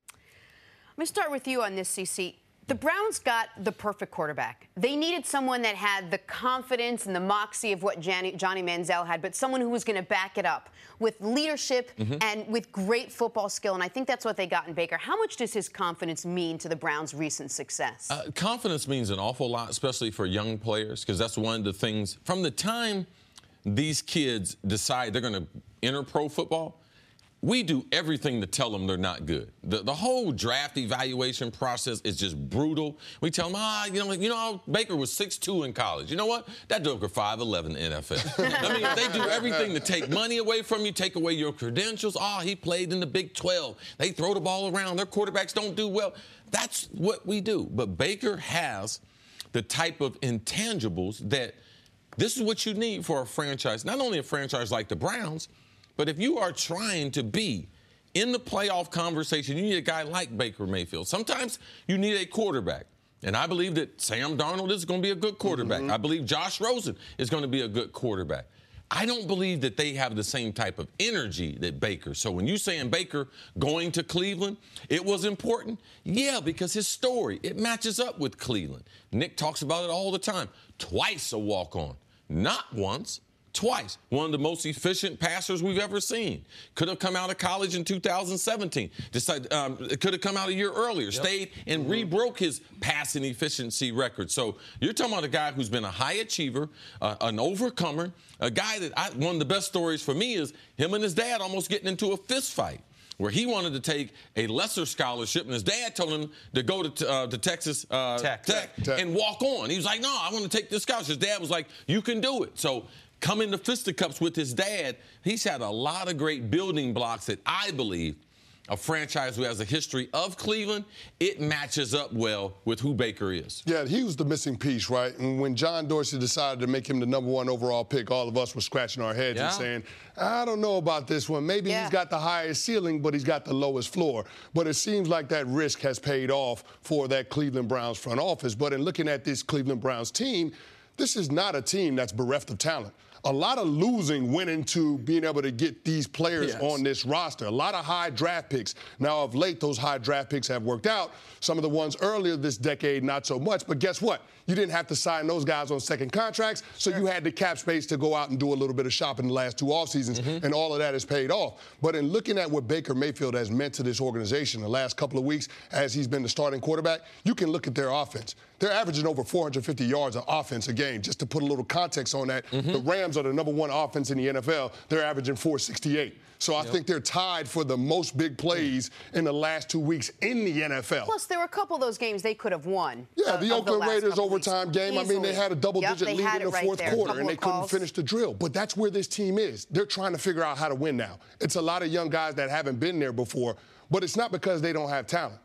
Let me start with you on this, C C. The Browns got the perfect quarterback. They needed someone that had the confidence and the moxie of what Johnny, Johnny Manziel had, but someone who was going to back it up with leadership mm-hmm. and with great football skill. And I think that's what they got in Baker. How much does his confidence mean to the Browns' recent success? Uh, confidence means an awful lot, especially for young players, because that's one of the things. From the time these kids decide they're going to enter pro football, we do everything to tell them they're not good. The, the whole draft evaluation process is just brutal. We tell them, ah, you know, you know, Baker was six two in college. You know what? That joker five eleven in the N F L. I mean, they do everything to take money away from you, take away your credentials. Ah, oh, he played in the Big twelve. They throw the ball around. Their quarterbacks don't do well. That's what we do. But Baker has the type of intangibles that this is what you need for a franchise, not only a franchise like the Browns, but if you are trying to be in the playoff conversation, you need a guy like Baker Mayfield. Sometimes you need a quarterback. And I believe that Sam Darnold is going to be a good quarterback. Mm-hmm. I believe Josh Rosen is going to be a good quarterback. I don't believe that they have the same type of energy that Baker. So when you saying Baker going to Cleveland, it was important? Yeah, because his story, it matches up with Cleveland. Nick talks about it all the time. Twice a walk-on, not once. Twice. One of the most efficient passers we've ever seen. Could have come out of college in two thousand seventeen. Decided, um, could have come out a year earlier. Yep. Stayed and mm-hmm. re-broke his passing efficiency record. So you're talking about a guy who's been a high achiever, uh, an overcomer, a guy that I, one of the best stories for me is him and his dad almost getting into a fist fight, where he wanted to take a lesser scholarship, and his dad told him to go to, uh, to Texas uh, Tech, Tech, Tech and walk on. He was like, no, I want to take this scholarship. His dad was like, you can do it. So coming to fisticuffs with his dad, he's had a lot of great building blocks that I believe a franchise who has a history of Cleveland, it matches up well with who Baker is. Yeah, he was the missing piece, right? And when John Dorsey decided to make him the number one overall pick, all of us were scratching our heads yeah. and saying, I don't know about this one. Maybe yeah. he's got the highest ceiling, but he's got the lowest floor. But it seems like that risk has paid off for that Cleveland Browns front office. But in looking at this Cleveland Browns team, this is not a team that's bereft of talent. A lot of losing went into being able to get these players yes. on this roster. A lot of high draft picks. Now, of late, those high draft picks have worked out. Some of the ones earlier this decade, not so much. But guess what? You didn't have to sign those guys on second contracts, so sure. you had the cap space to go out and do a little bit of shopping the last two off seasons, mm-hmm. and all of that has paid off. But in looking at what Baker Mayfield has meant to this organization the last couple of weeks as he's been the starting quarterback, you can look at their offense. They're averaging over four hundred fifty yards of offense a game. Just to put a little context on that, mm-hmm. the Rams are the number one offense in the N F L. They're averaging four sixty-eight. So I yep. think they're tied for the most big plays in the last two weeks in the N F L. Plus, there were a couple of those games they could have won. Yeah, the Oakland Raiders overtime game. Easily. I mean, they had a double-digit yep, lead in the right fourth there. quarter, and they couldn't calls. finish the drill. But that's where this team is. They're trying to figure out how to win now. It's a lot of young guys that haven't been there before, but it's not because they don't have talent.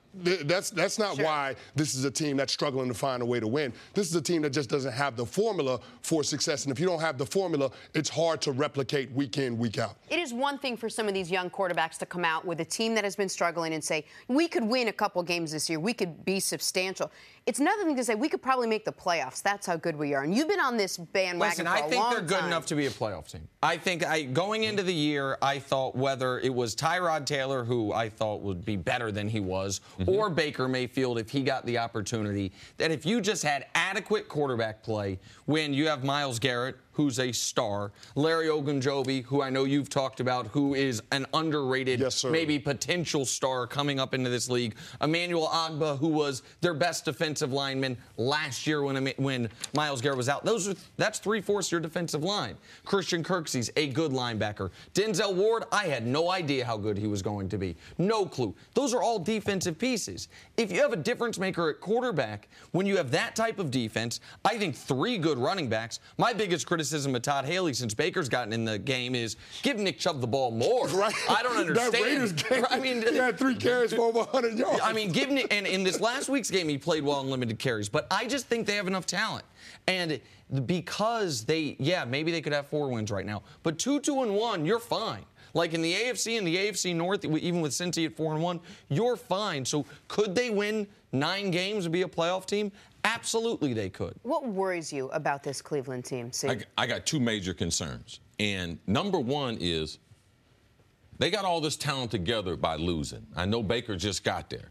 That's that's not sure. why this is a team that's struggling to find a way to win. This is a team that just doesn't have the formula for success. And if you don't have the formula, it's hard to replicate week in, week out. It is one thing for some of these young quarterbacks to come out with a team that has been struggling and say, we could win a couple games this year. We could be substantial. It's another thing to say, we could probably make the playoffs. That's how good we are. And you've been on this bandwagon Listen, for a long time. I think they're good enough to be a playoff team. I think I, going into the year, I thought whether it was Tyrod Taylor, who I thought would be better than he was, mm-hmm. or Baker Mayfield, if he got the opportunity, that if you just had adequate quarterback play when you have Myles Garrett, who's a star, Larry Ogunjobi, who I know you've talked about, who is an underrated, yes, maybe potential star coming up into this league, Emmanuel Ogbah, who was their best defensive lineman last year when when Myles Garrett was out. Those are that's three-fourths your defensive line. Christian Kirksey's a good linebacker. Denzel Ward, I had no idea how good he was going to be. No clue. Those are all defensive pieces. If you have a difference maker at quarterback, when you have that type of defense, I think three good running backs. My biggest criticism of Todd Haley since Baker's gotten in the game is give Nick Chubb the ball more. Right. I don't understand. That Raiders game, I mean, he had three carries for over one hundred yards. I mean, give Nick, and in this last week's game, he played well in limited carries. But I just think they have enough talent. And because they, yeah, maybe they could have four wins right now. But two, two, and one, you're fine. Like in the A F C and the A F C North, even with Cincy at four and one, you're fine. So could they win nine games and be a playoff team? Absolutely, they could. What worries you about this Cleveland team, Steve? I, I got two major concerns. And number one is they got all this talent together by losing. I know Baker just got there.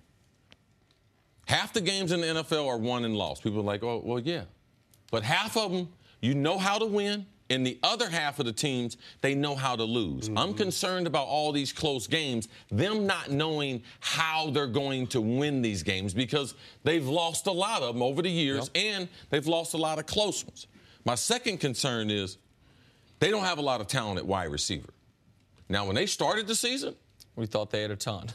Half the games in the N F L are won and lost. People are like, oh, well, yeah. But half of them, you know how to win. And the other half of the teams, they know how to lose. Mm-hmm. I'm concerned about all these close games, them not knowing how they're going to win these games because they've lost a lot of them over the years, yep. and they've lost a lot of close ones. My second concern is they don't have a lot of talent at wide receiver. Now, when they started the season, we thought they had a ton.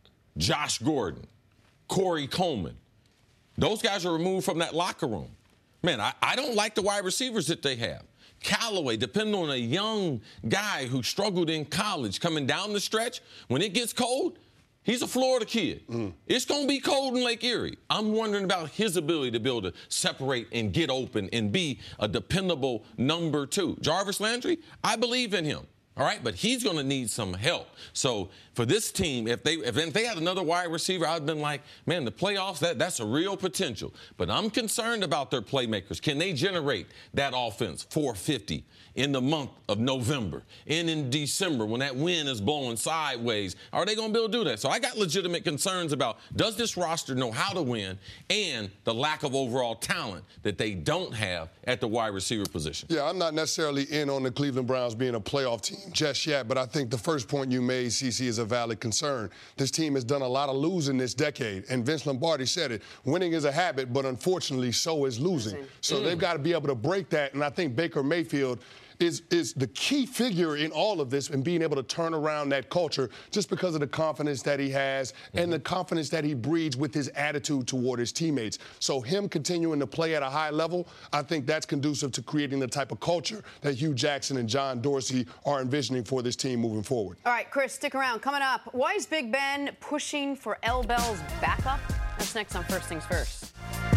Josh Gordon, Corey Coleman, those guys are removed from that locker room. Man, I, I don't like the wide receivers that they have. Callaway, depending on a young guy who struggled in college, coming down the stretch, when it gets cold, he's a Florida kid. Mm. It's going to be cold in Lake Erie. I'm wondering about his ability to be able to separate and get open and be a dependable number two. Jarvis Landry, I believe in him. All right, but he's going to need some help. So for this team, if they if they had another wide receiver, I'd been like, man, the playoffs, that, that's a real potential. But I'm concerned about their playmakers. Can they generate that offense, four fifty, in the month of November and in December when that wind is blowing sideways? Are they going to be able to do that? So I got legitimate concerns about, does this roster know how to win, and the lack of overall talent that they don't have at the wide receiver position? Yeah, I'm not necessarily in on the Cleveland Browns being a playoff team just yet, but I think the first point you made, C C, is a valid concern. This team has done a lot of losing this decade, and Vince Lombardi said it. Winning is a habit, but unfortunately, so is losing. So mm. they've got to be able to break that, and I think Baker Mayfield is is the key figure in all of this and being able to turn around that culture just because of the confidence that he has mm-hmm. and the confidence that he breeds with his attitude toward his teammates. So him continuing to play at a high level, I think that's conducive to creating the type of culture that Hugh Jackson and John Dorsey are envisioning for this team moving forward. All right, Chris, stick around. Coming up, why is Big Ben pushing for L. Bell's backup? That's next on First Things First.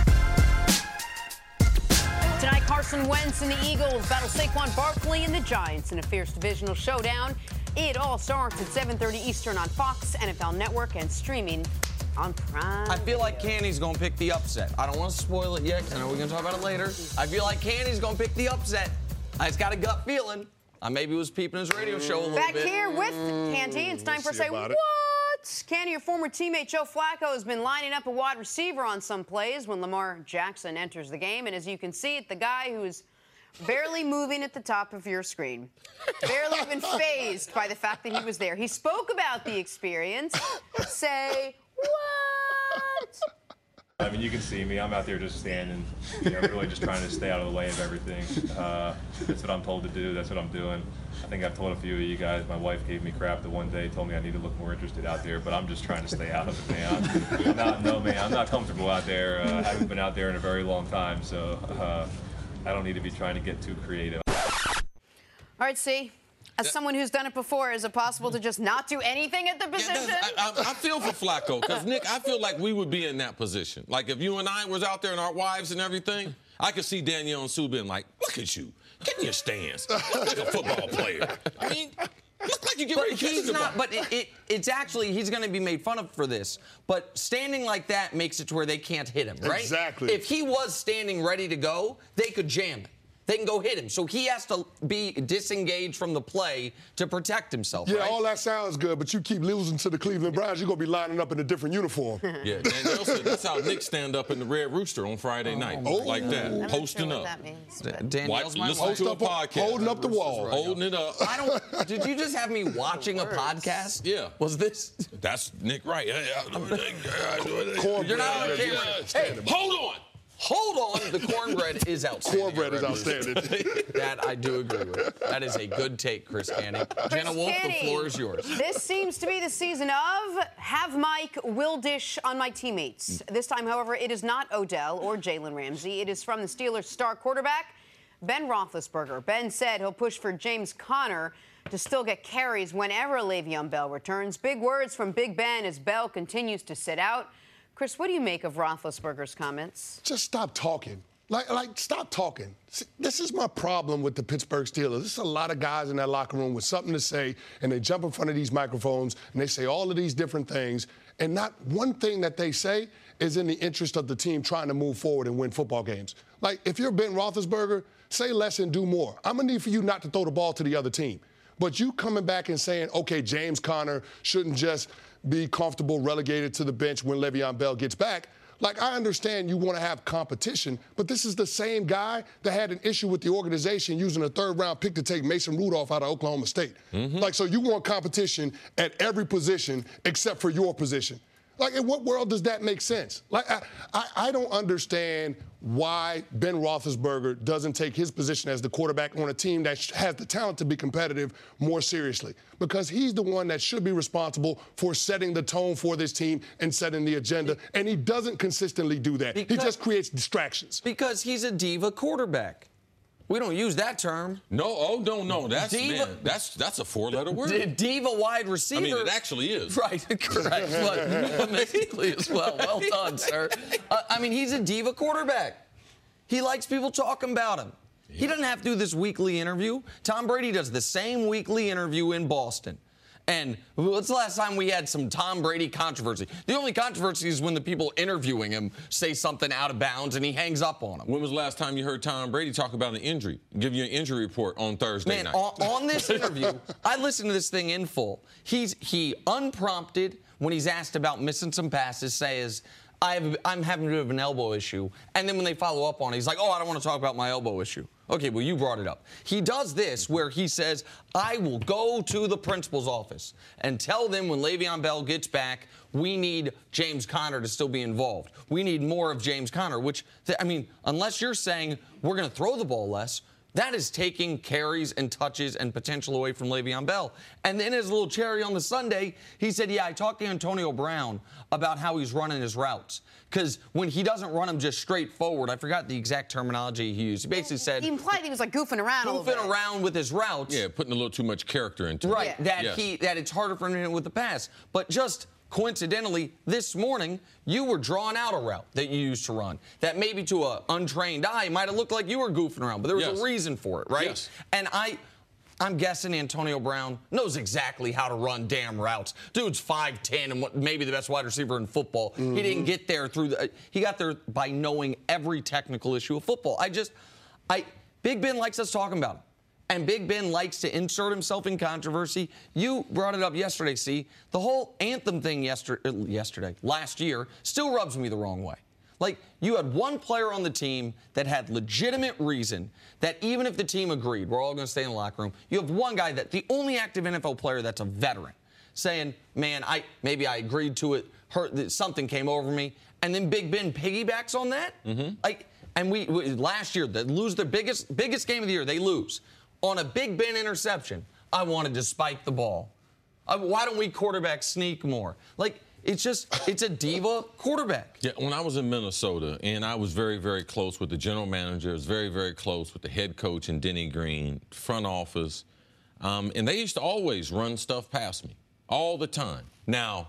Tonight, Carson Wentz and the Eagles battle Saquon Barkley and the Giants in a fierce divisional showdown. It all starts at seven thirty Eastern on Fox, N F L Network, and streaming on Prime. I feel like Candy's going to pick the upset. I don't want to spoil it yet because I know we're going to talk about it later. I feel like Candy's going to pick the upset. I just got a gut feeling. I maybe was peeping his radio show a little Back bit. Back here with Canty, it's time for Say What? It. Candy, your former teammate Joe Flacco has been lining up a wide receiver on some plays when Lamar Jackson enters the game. And as you can see, it's the guy who is barely moving at the top of your screen. Barely even fazed by the fact that he was there. He spoke about the experience. Say what? I mean, you can see me. I'm out there just standing, you know, really just trying to stay out of the way of everything. Uh, that's what I'm told to do. That's what I'm doing. I think I've told a few of you guys. My wife gave me crap the one day, told me I need to look more interested out there, but I'm just trying to stay out of it, man. I'm not, no, man, I'm not comfortable out there. Uh, I haven't been out there in a very long time, so uh, I don't need to be trying to get too creative. All right, see, As someone who's done it before, is it possible to just not do anything at the position? Yeah, I, I, I feel for Flacco because, Nick, I feel like we would be in that position. Like, if you and I was out there and our wives and everything, I could see Danielle and Sue being like, look at you. Get in your stance. Look like a football player. I mean, look like you get but ready to catch he's the not. ball. But it, it, it's actually, he's going to be made fun of for this. But standing like that makes it to where they can't hit him, right? Exactly. If he was standing ready to go, they could jam it. They can go hit him. So he has to be disengaged from the play to protect himself, Yeah, right? all that sounds good, but you keep losing to the Cleveland Browns, you're going to be lining up in a different uniform. Yeah, Danielle said that's how Nick stand up in the Red Rooster on Friday night. Oh, like that, I'm not posting sure up. what that means. D- but- Danielle's my Listen wife. to a Host up- podcast. holding up the wall. Holding it up. I don't. Did you just have me watching a podcast? Yeah. Was this? That's Nick Wright. Yeah, yeah. Cornbread. You're not on camera. Hey, Hold on. hold on. The cornbread is outstanding. Cornbread is outstanding. That I do agree with. That is a good take, Chris Canning. Jenna Wolf, the Canning, floor is yours. This seems to be the season of have Mike, will dish on my teammates. This time, however, it is not Odell or Jalen Ramsey. It is from the Steelers' star quarterback, Ben Roethlisberger. Ben said he'll push for James Conner to still get carries whenever Le'Veon Bell returns. Big words from Big Ben as Bell continues to sit out. Chris, what do you make of Roethlisberger's comments? Just stop talking. Like, like, stop talking. See, this is my problem with the Pittsburgh Steelers. There's a lot of guys in that locker room with something to say, and they jump in front of these microphones, and they say all of these different things, and not one thing that they say is in the interest of the team trying to move forward and win football games. Like, if you're Ben Roethlisberger, say less and do more. I'm going to need for you not to throw the ball to the other team. But you coming back and saying, okay, James Conner shouldn't just be comfortable relegated to the bench when Le'Veon Bell gets back. Like, I understand you want to have competition, but this is the same guy that had an issue with the organization using a third-round pick to take Mason Rudolph out of Oklahoma State. Mm-hmm. Like, so you want competition at every position except for your position. Like, in what world does that make sense? Like, I, I, I don't understand why Ben Roethlisberger doesn't take his position as the quarterback on a team that has the talent to be competitive more seriously. Because he's the one that should be responsible for setting the tone for this team and setting the agenda, and he doesn't consistently do that. Because, he just creates distractions. Because he's a diva quarterback. We don't use that term. No, oh, no, no. That's, Diva- man, that's, that's a four-letter word. D- diva wide receiver. I mean, it actually is. Right, correct. But basically as well. Well done, sir. Uh, I mean, he's a diva quarterback. He likes people talking about him. Yeah. He doesn't have to do this weekly interview. Tom Brady does the same weekly interview in Boston. And what's the last time we had some Tom Brady controversy? The only controversy is when the people interviewing him say something out of bounds and he hangs up on them. When was the last time you heard Tom Brady talk about an injury, give you an injury report on Thursday Man, night? on, on this interview, I listened to this thing in full. He's he unprompted when he's asked about missing some passes, says, I have, I'm having a bit of an elbow issue. And then when they follow up on it, he's like, oh, I don't want to talk about my elbow issue. Okay, well, you brought it up. He does this where he says, I will go to the principal's office and tell them when Le'Veon Bell gets back, we need James Conner to still be involved. We need more of James Conner, which, I mean, unless you're saying we're going to throw the ball less, that is taking carries and touches and potential away from Le'Veon Bell. And then as a little cherry on the sundae, he said, yeah, I talked to Antonio Brown about how he's running his routes. Because when he doesn't run them just straight forward, I forgot the exact terminology he used. He basically said... He implied he was like goofing around a little bit. Goofing around with his routes. Yeah, putting a little too much character into it. Right, Yeah. that, Yes. he, that it's harder for him to hit with the pass. But just... coincidentally, this morning, you were drawing out a route that you used to run that maybe to an untrained eye might have looked like you were goofing around, but there was Yes. a reason for it, right? Yes. And I, I'm guessing Antonio Brown knows exactly how to run damn routes. Dude's five ten and maybe the best wide receiver in football. Mm-hmm. He didn't get there through the, he got there by knowing every technical issue of football. I just, I, Big Ben likes us talking about him. And Big Ben likes to insert himself in controversy. You brought it up yesterday, see? The whole anthem thing yesterday, yesterday, last year, still rubs me the wrong way. Like, you had one player on the team that had legitimate reason that even if the team agreed, we're all going to stay in the locker room, you have one guy that, the only active N F L player that's a veteran, saying, man, I maybe I agreed to it, hurt, something came over me, and then Big Ben piggybacks on that? Mm-hmm. Like, and we, we last year, they lose their biggest, biggest game of the year, they lose. On a Big Ben interception, I wanted to spike the ball. Uh, why don't we quarterback sneak more? Like, it's just, it's a diva quarterback. Yeah, when I was in Minnesota, and I was very, very close with the general manager, I was very, very close with the head coach and Denny Green, front office, Um, and they used to always run stuff past me all the time. Now,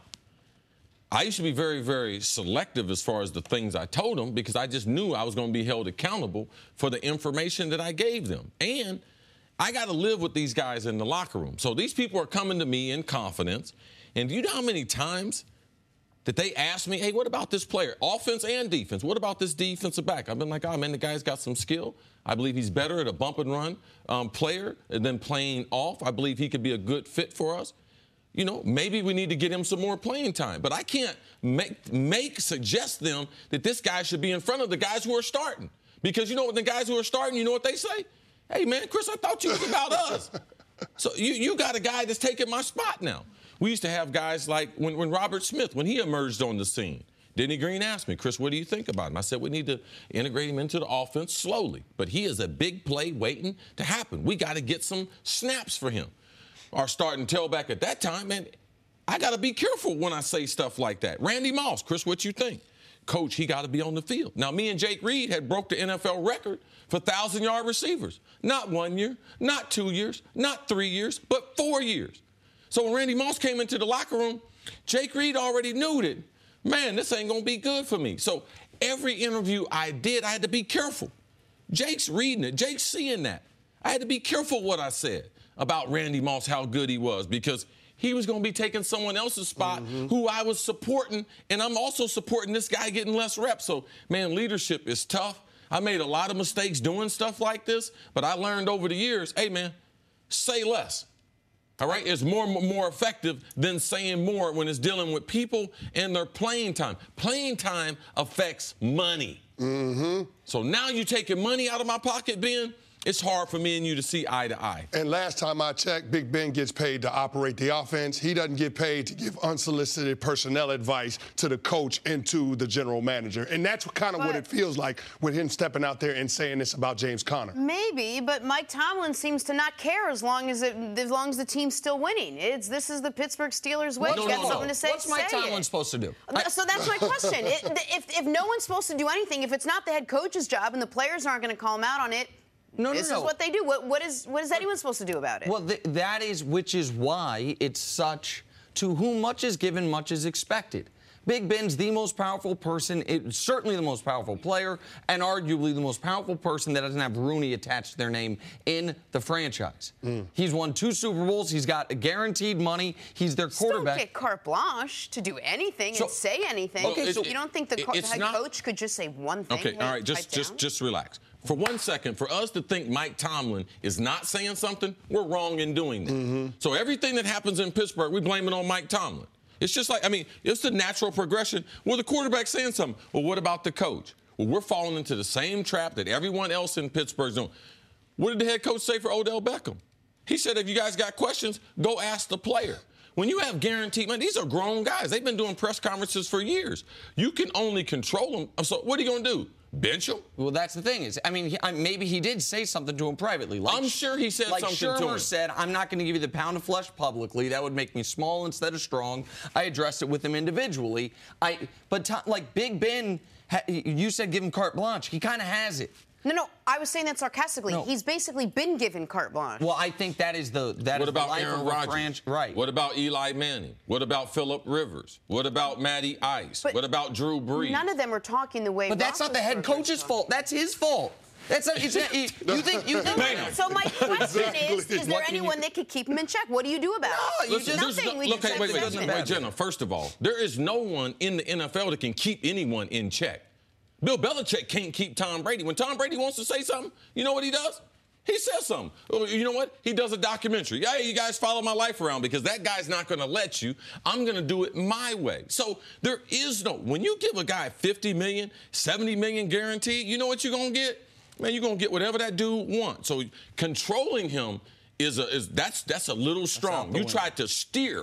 I used to be very, very selective as far as the things I told them because I just knew I was going to be held accountable for the information that I gave them. And I got to live with these guys in the locker room. So these people are coming to me in confidence. And do you know how many times that they asked me, hey, what about this player, offense and defense? What about this defensive back? I've been like, oh, man, the guy's got some skill. I believe he's better at a bump and run um, player than playing off. I believe he could be a good fit for us. You know, maybe we need to get him some more playing time. But I can't make, make suggest them that this guy should be in front of the guys who are starting. Because you know what the guys who are starting, you know what they say? Hey, man, Chris, I thought you was about us. So you, you got a guy that's taking my spot now. We used to have guys like when, when Robert Smith, when he emerged on the scene, Denny Green asked me, Chris, what do you think about him? I said, we need to integrate him into the offense slowly. But he is a big play waiting to happen. We got to get some snaps for him. Our starting tailback at that time, man, I got to be careful when I say stuff like that. Randy Moss, Chris, what you think? Coach, he got to be on the field. Now, me and Jake Reed had broke the N F L record for one thousand-yard receivers. Not one year, not two years, not three years, but four years. So when Randy Moss came into the locker room, Jake Reed already knew that, man, this ain't going to be good for me. So every interview I did, I had to be careful. Jake's reading it. Jake's seeing that. I had to be careful what I said about Randy Moss, how good he was, because he was going to be taking someone else's spot mm-hmm. who I was supporting, and I'm also supporting this guy getting less reps. So, man, leadership is tough. I made a lot of mistakes doing stuff like this, but I learned over the years, hey, man, say less. All right, it's more more effective than saying more when it's dealing with people and their playing time. Playing time affects money. Mm-hmm. So now you're taking money out of my pocket, Ben. It's hard for me and you to see eye to eye. And last time I checked, Big Ben gets paid to operate the offense. He doesn't get paid to give unsolicited personnel advice to the coach and to the general manager. And that's kind of what it feels like with him stepping out there and saying this about James Conner. Maybe, but Mike Tomlin seems to not care as long as it, as long as the team's still winning. It's this is the Pittsburgh Steelers way. No, you no, got no, something no. to say. What's Mike say Tomlin it. supposed to do? So that's my question. It, if if no one's supposed to do anything, if it's not the head coach's job and the players aren't going to call him out on it. No, this no, is no. what they do. What, what is what is anyone supposed to do about it? Well, th- that is which is why it's such to whom much is given, much is expected. Big Ben's the most powerful person, it, certainly the most powerful player, and arguably the most powerful person that doesn't have Rooney attached to their name in the franchise. Mm. He's won two Super Bowls. He's got guaranteed money. He's their quarterback. Don't get carte blanche to do anything so, and say anything. Okay, so it, you don't think the, co- the head not, coach could just say one thing? Okay, all right, just just down? just relax. For one second, for us to think Mike Tomlin is not saying something, we're wrong in doing that. Mm-hmm. So everything that happens in Pittsburgh, we blame it on Mike Tomlin. It's just like, I mean, it's the natural progression. Well, the quarterback's saying something. Well, what about the coach? Well, we're falling into the same trap that everyone else in Pittsburgh's doing. What did the head coach say for Odell Beckham? He said, if you guys got questions, go ask the player. When you have guaranteed money, these are grown guys. They've been doing press conferences for years. You can only control them. So what are you going to do? Bench him? Well, that's the thing. Is I mean, he, I, maybe he did say something to him privately. Like, I'm sure he said like something Shermer to him. said, I'm not going to give you the pound of flesh publicly. That would make me small instead of strong. I addressed it with him individually. I, but to, like Big Ben, ha, you said give him carte blanche. He kind of has it. No, no, I was saying that sarcastically. No. He's basically been given carte blanche. Well, I think that is the that what is about the life Aaron of Rodgers? Franch- right. What about Eli Manning? What about Phillip Rivers? What about Matty Ice? But what about Drew Brees? None of them are talking the way. But that's not the head coach's fault. That's his fault. That's a, it's a, you think you think. No, so my question is: Is there anyone you, that could keep him in check? What do you do about no, it? You Listen, just nothing. No, we look, just wait, wait, wait, wait, wait, Jenna. First of all, there is no one in the N F L that can keep anyone in check. Bill Belichick can't keep Tom Brady. When Tom Brady wants to say something, you know what he does? He says something. You know what? He does a documentary. Yeah, you guys follow my life around because that guy's not going to let you. I'm going to do it my way. So there is no, when you give a guy fifty million dollars, seventy million dollars guaranteed, you know what you're going to get? Man, you're going to get whatever that dude wants. So controlling him is a, is that's that's a little strong. You tried to steer.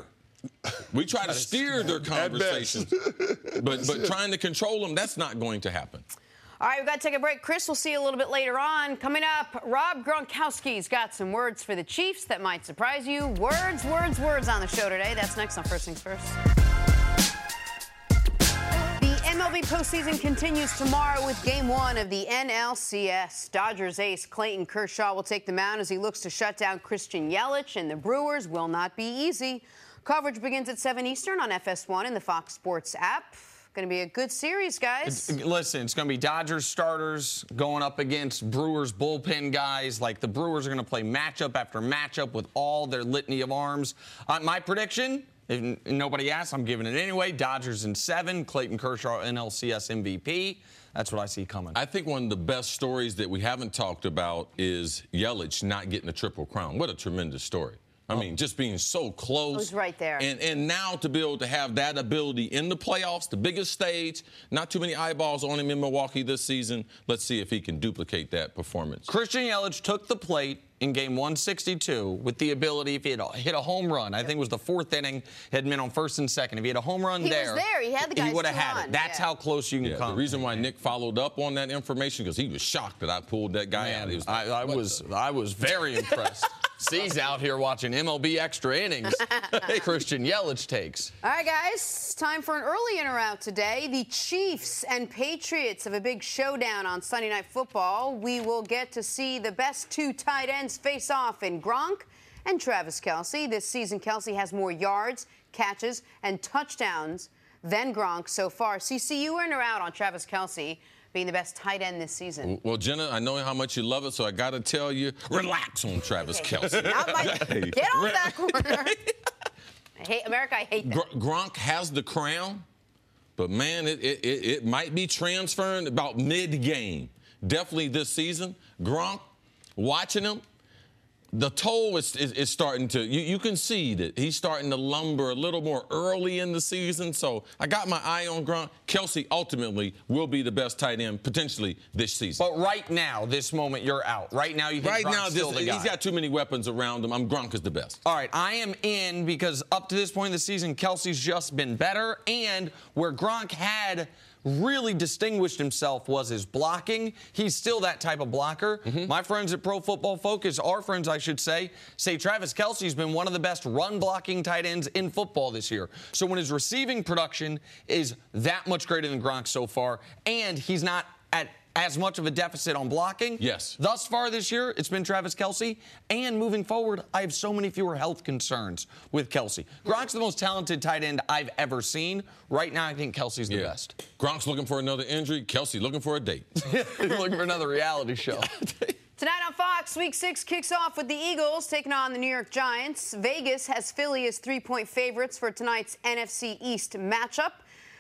We try to steer their conversations, but but trying to control them, that's not going to happen. All right, we've got to take a break. Chris, we'll see you a little bit later on. Coming up, Rob Gronkowski's got some words for the Chiefs that might surprise you. Words, words, words on the show today. That's next on First Things First. The N M L B postseason continues tomorrow with game one of the N L C S. Dodgers ace Clayton Kershaw will take the mound as he looks to shut down Christian Yelich, and the Brewers will not be easy. Coverage begins at seven Eastern on F S one in the Fox Sports app. Going to be a good series, guys. It's, listen, it's going to be Dodgers starters going up against Brewers bullpen guys. Like, the Brewers are going to play matchup after matchup with all their litany of arms. Uh, my prediction, if nobody asks, I'm giving it anyway. Dodgers in seven, Clayton Kershaw, N L C S M V P. That's what I see coming. I think one of the best stories that we haven't talked about is Yelich not getting a Triple Crown. What a tremendous story. I mean, just being so close. It was right there. And and now to be able to have that ability in the playoffs, the biggest stage, not too many eyeballs on him in Milwaukee this season. Let's see if he can duplicate that performance. Christian Yelich took the plate in game one sixty-two with the ability, if he had hit a home run, I think it was the fourth inning, had been on first and second. If he had a home run he there, he was there. He had the guys he would have had on. it. That's yeah. how close you can yeah, come. The reason why Nick followed up on that information, because he was shocked that I pulled that guy Man, out. He was I, like, I was the? I was very impressed. C's out here watching M L B extra innings. Christian Yelich takes. All right, guys, time for an early in or out today. The Chiefs and Patriots have a big showdown on Sunday Night Football. We will get to see the best two tight ends face off in Gronk and Travis Kelce. This season, Kelce has more yards, catches, and touchdowns than Gronk so far. C C, you in or out on Travis Kelce being the best tight end this season? Well, Jenna, I know how much you love it, so I got to tell you, relax on Travis okay. Kelce. Not my, get off that corner. I hate America. I hate that. Gronk has the crown, but, man, it, it, it, it might be transferring about mid-game. Definitely this season. Gronk, watching him, the toe is, is, is starting to, you, you can see that he's starting to lumber a little more early in the season. So I got my eye on Gronk. Kelce ultimately will be the best tight end potentially this season. But right now, this moment, you're out. Right now, you think right Gronk's now, still this, the guy. he's got too many weapons around him. I'm Gronk is the best. All right, I am in because up to this point in the season, Kelce's just been better. And where Gronk had really distinguished himself was his blocking. He's still that type of blocker. Mm-hmm. My friends at Pro Football Focus, our friends, I should say, say Travis Kelce's been one of the best run-blocking tight ends in football this year. So when his receiving production is that much greater than Gronk so far, and he's not at as much of a deficit on blocking. Yes. Thus far this year, it's been Travis Kelce. And moving forward, I have so many fewer health concerns with Kelce. Gronk's the most talented tight end I've ever seen. Right now, I think Kelce's the yeah. best. Gronk's looking for another injury. Kelce looking for a date. Looking for another reality show. Tonight on Fox, Week six kicks off with the Eagles taking on the New York Giants. Vegas has Philly as three-point favorites for tonight's N F C East matchup.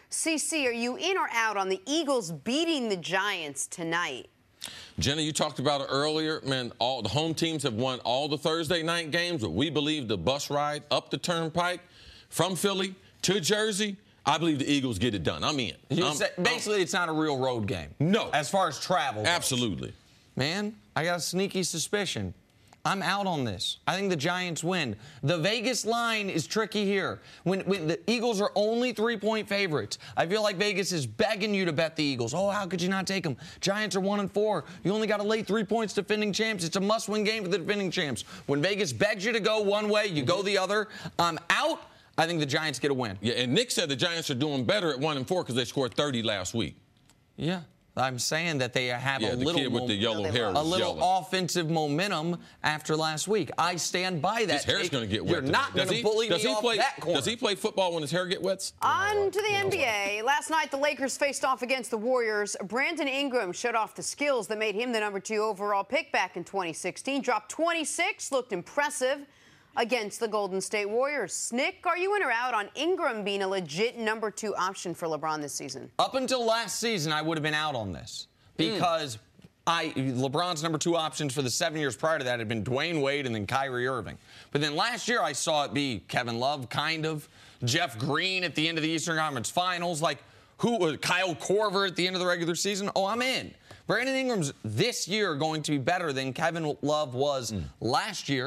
C C, are you in or out on the Eagles beating the Giants tonight? Jenna, you talked about it earlier. Man, all the home teams have won all the Thursday night games, but we believe the bus ride up the turnpike from Philly to Jersey, I believe the Eagles get it done. I'm in. I'm, say, basically, I'm, it's not a real road game. No. As far as travel goes. Absolutely. Man, I got a sneaky suspicion. I'm out on this. I think the Giants win. The Vegas line is tricky here. When, when the Eagles are only three-point favorites, I feel like Vegas is begging you to bet the Eagles. Oh, how could you not take them? Giants are one and four. You only got to lay three points defending champs. It's a must-win game for the defending champs. When Vegas begs you to go one way, you go the other. I'm out. I think the Giants get a win. Yeah, and Nick said the Giants are doing better at one and four because they scored thirty last week. Yeah. I'm saying that they have yeah, a the little kid with the yellow mo- hair a little yellow. offensive momentum after last week. I stand by that. His hair's going to get wet. You're not going to bully does me he off play, that corner. Does he play football when his hair get wet? On to the N B A. Last night, the Lakers faced off against the Warriors. Brandon Ingram showed off the skills that made him the number two overall pick back in twenty sixteen. Dropped twenty-six, looked impressive against the Golden State Warriors. Nick, are you in or out on Ingram being a legit number two option for LeBron this season? Up until last season, I would have been out on this. Because mm. I LeBron's number two options for the seven years prior to that had been Dwayne Wade and then Kyrie Irving. But then last year I saw it be Kevin Love, kind of, Jeff Green at the end of the Eastern Conference Finals, like who was Kyle Korver at the end of the regular season. Oh, I'm in. Brandon Ingram's this year going to be better than Kevin Love was mm. last year.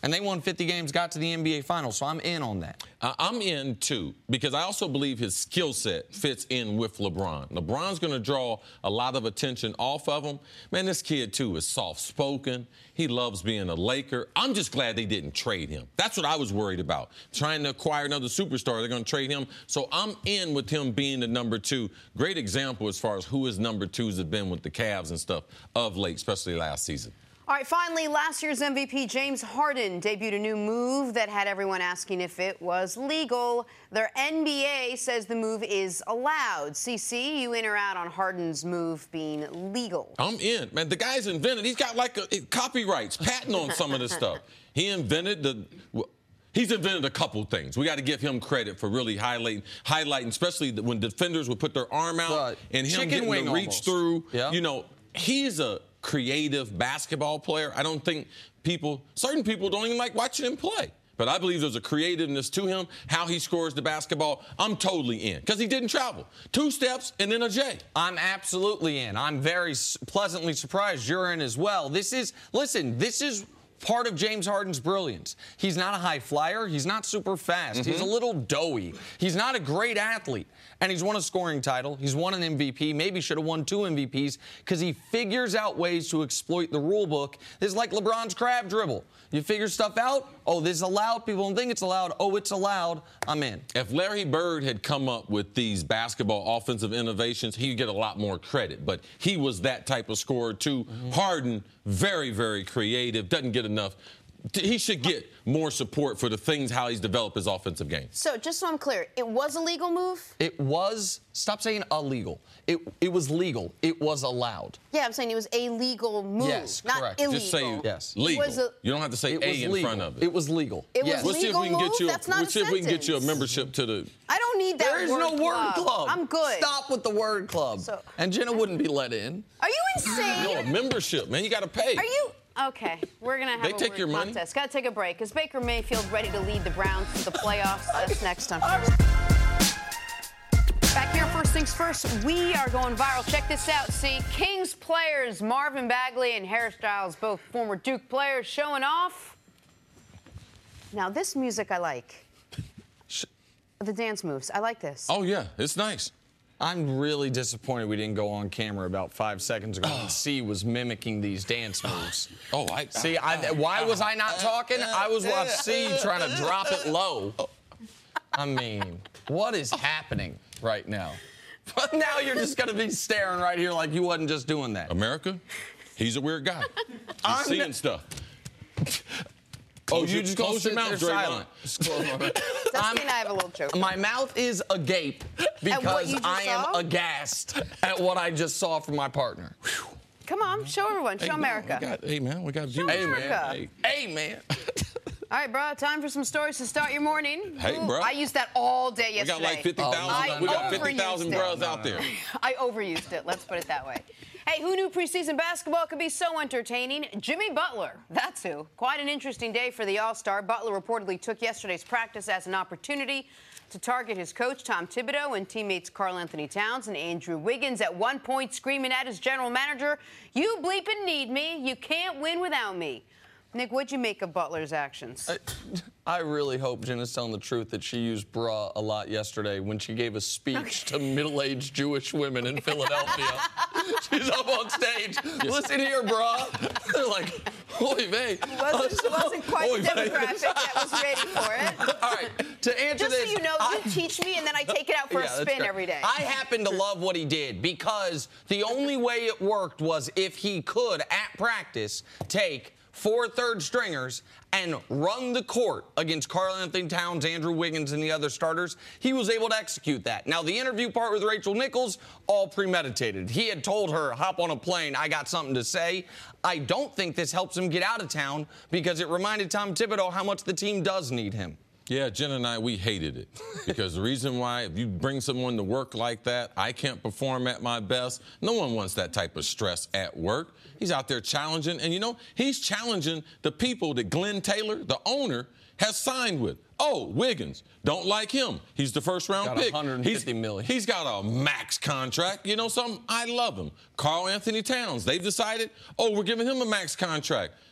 And they won fifty games, got to the N B A Finals, so I'm in on that. Uh, I'm in, too, because I also believe his skill set fits in with LeBron. LeBron's going to draw a lot of attention off of him. Man, this kid, too, is soft-spoken. He loves being a Laker. I'm just glad they didn't trade him. That's what I was worried about, trying to acquire another superstar. They're going to trade him. So I'm in with him being the number two. Great example as far as who his number twos have been with the Cavs and stuff of late, especially last season. All right, finally, last year's M V P James Harden debuted a new move that had everyone asking if it was legal. Their N B A says the move is allowed. C C, you in or out on Harden's move being legal? I'm in. Man, the guy's invented. He's got like a, copyrights, patent on some of this stuff. He invented the... Well, he's invented a couple things. We got to give him credit for really highlighting, highlighting, especially when defenders would put their arm out Right. and him Chicken getting wing to reach almost. through. Yeah. You know, he's a creative basketball player. I don't think people, certain people don't even like watching him play. But I believe there's a creativeness to him, how he scores the basketball. I'm totally in because he didn't travel. Two steps and then a J. I'm absolutely in. I'm very s- pleasantly surprised you're in as well. This is, listen, this is part of James Harden's brilliance. He's not a high flyer. He's not super fast. Mm-hmm. He's a little doughy. He's not a great athlete. And he's won a scoring title. He's won an M V P. Maybe should have won two M V Ps because he figures out ways to exploit the rule book. This is like LeBron's crab dribble. You figure stuff out. Oh, this is allowed. People don't think it's allowed. Oh, it's allowed. I'm in. If Larry Bird had come up with these basketball offensive innovations, he'd get a lot more credit. But he was that type of scorer, too. Mm-hmm. Harden, very, very creative, doesn't get enough. He should get more support for the things, how he's developed his offensive game. So, just so I'm clear, it was a legal move? It was, stop saying illegal. It it was legal. It was allowed. Yeah, I'm saying it was a legal move, yes, not correct. illegal. Just say yes. legal. A, you don't have to say it A in legal. front of it. It was legal. It yes. was We'll see if we can legal get you. That's not We'll a see if we can get you a sentence. membership to the. I don't need that. There is word no word club. club. I'm good. Stop with the word club. So, and Jenna wouldn't be let in. Are you insane? No, a membership, man. You got to pay. Are you? Okay, we're going to have They a take word your money. contest. Got to take a break. Is Baker Mayfield ready to lead the Browns to the playoffs? That's next on First. Back here, first things first, we are going viral. Check this out. See, Kings players Marvin Bagley and Harry Styles, both former Duke players, showing off. Now, this music I like. The dance moves. I like this. Oh, yeah. It's nice. I'm really disappointed we didn't go on camera about five seconds ago and C was mimicking these dance moves. Oh, I see. I, why was I not talking? I was watching C trying to drop it low. I mean, what is happening right now? But now you're just going to be staring right here like you wasn't just doing that. America, he's a weird guy. He's I'm seeing n- stuff. Oh, Close you your- just close go your mouth, there Draymond. silent. Dusty and I have a little joke. My mouth is agape because you just I am saw? aghast at what I just saw from my partner. Come on, show everyone. Show Hey, man, America. we got, hey, man, we got Show viewers. America. Hey, Hey, man. All right, bro, time for some stories to start your morning. Hey, bro. I used that all day we yesterday. got like fifty thousand. I we got overused fifty thousand it. bros out there. I overused it. Let's put it that way. Hey, who knew preseason basketball could be so entertaining? Jimmy Butler. That's who. Quite an interesting day for the All-Star. Butler reportedly took yesterday's practice as an opportunity to target his coach, Tom Thibodeau, and teammates Karl Anthony Towns and Andrew Wiggins, at one point screaming at his general manager, "You bleeping need me. You can't win without me." Nick, what'd you make of Butler's actions? I, I really hope Jenna's telling the truth that she used bra a lot yesterday when she gave a speech to middle-aged Jewish women in Philadelphia. She's up on stage. Listen here, bra. They're like, oy vey. Wasn't, wasn't quite the demographic that was ready for it. All right, to answer Just this. so you know, I, you teach me and then I take it out for yeah, a that's spin great. every day. I happen to love what he did because the only way it worked was if he could, at practice, take four third stringers and run the court against Karl Anthony Towns, Andrew Wiggins, and the other starters. He was able to execute that. Now, the interview part with Rachel Nichols, all premeditated. He had told her, hop on a plane, I got something to say. I don't think this helps him get out of town because it reminded Tom Thibodeau how much the team does need him. Yeah, Jen and I, we hated it. Because the reason why, if you bring someone to work like that, I can't perform at my best. No one wants that type of stress at work. He's out there challenging. And, you know, he's challenging the people that Glenn Taylor, the owner, has signed with. Oh, Wiggins, don't like him. He's the first-round Got pick. one hundred fifty he's, million. He's got a max contract. You know something? I love him. Karl Anthony Towns, they've decided, oh, we're giving him a max contract.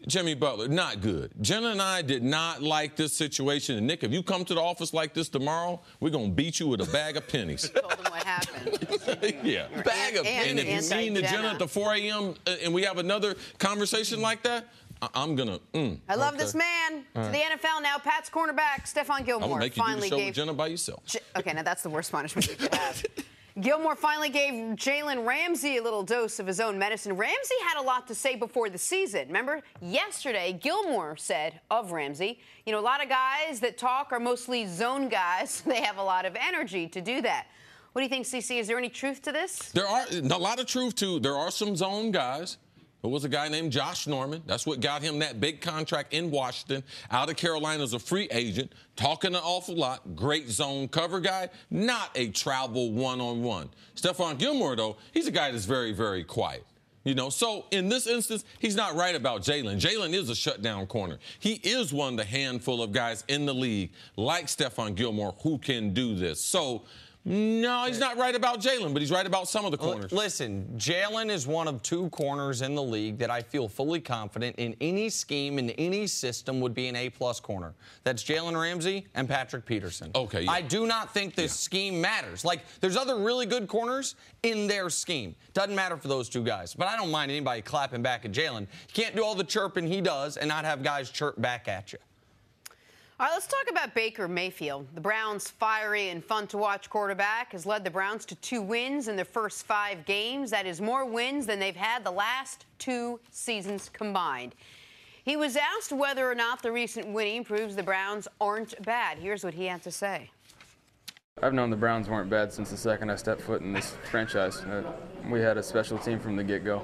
Jimmy Butler, not good. Jenna and I did not like this situation. And, Nick, if you come to the office like this tomorrow, we're going to beat you with a bag of pennies. You told him what happened. yeah. Or Bag an, of pennies. And if you mean to Jenna at the four a m and we have another conversation like that, I I'm going to, mm, I love okay. this man. All To right. the N F L now, Pat's cornerback, Stephon Gilmore, I'm going to make you finally do the show gave... with Jenna by yourself. Okay, now that's the worst punishment you could have. Gilmore finally gave Jalen Ramsey a little dose of his own medicine. Ramsey had a lot to say before the season. Remember, yesterday, Gilmore said of Ramsey, you know, a lot of guys that talk are mostly zone guys. They have a lot of energy to do that. What do you think, C C? Is there any truth to this? There are a lot of truth to. There are some zone guys. There was a guy named Josh Norman. That's what got him that big contract in Washington. Out of Carolina as a free agent, talking an awful lot. Great zone cover guy, not a travel one-on-one. Stephon Gilmore, though, he's a guy that's very, very quiet. You know, so in this instance, he's not right about Jalen. Jalen is a shutdown corner. He is one of the handful of guys in the league like Stephon Gilmore who can do this. So, no, he's not right about Jalen, but he's right about some of the corners. Listen, Jalen is one of two corners in the league that I feel fully confident in any scheme, in any system, would be an A-plus corner. That's Jalen Ramsey and Patrick Peterson. Okay, yeah. I do not think this yeah. scheme matters. Like, there's other really good corners in their scheme. Doesn't matter for those two guys. But I don't mind anybody clapping back at Jalen. You can't do all the chirping he does and not have guys chirp back at you. All right, let's talk about Baker Mayfield. The Browns' fiery and fun-to-watch quarterback has led the Browns to two wins in their first five games. That is more wins than they've had the last two seasons combined. He was asked whether or not the recent winning proves the Browns aren't bad. Here's what he had to say. I've known the Browns weren't bad since the second I stepped foot in this franchise. Uh, we had a special team from the get-go.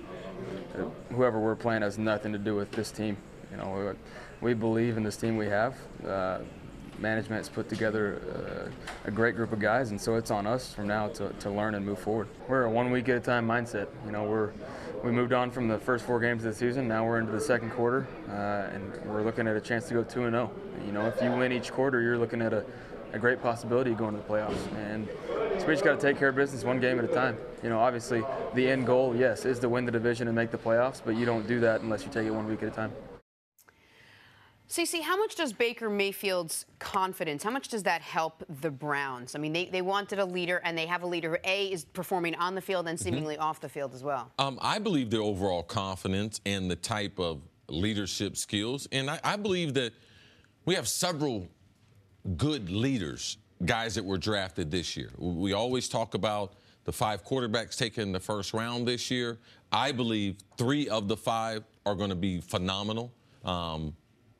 Uh, uh, whoever we're playing has nothing to do with this team. You know, we, we believe in this team we have. Uh, management has put together uh, a great group of guys, and so it's on us from now to, to learn and move forward. We're a one-week-at-a-time mindset. You know, we're we moved on from the first four games of the season. Now we're into the second quarter, uh, and we're looking at a chance to go two and oh. You know, if you win each quarter, you're looking at a, a great possibility of going to the playoffs. And so we just got to take care of business one game at a time. You know, obviously the end goal, yes, is to win the division and make the playoffs, but you don't do that unless you take it one week at a time. Cece, how much does Baker Mayfield's confidence, how much does that help the Browns? I mean, they, they wanted a leader, and they have a leader who, A, is performing on the field and seemingly mm-hmm. off the field as well. Um, I believe their overall confidence and the type of leadership skills. And I, I believe that we have several good leaders, guys that were drafted this year. We always talk about the five quarterbacks taken in the first round this year. I believe three of the five are going to be phenomenal. Um,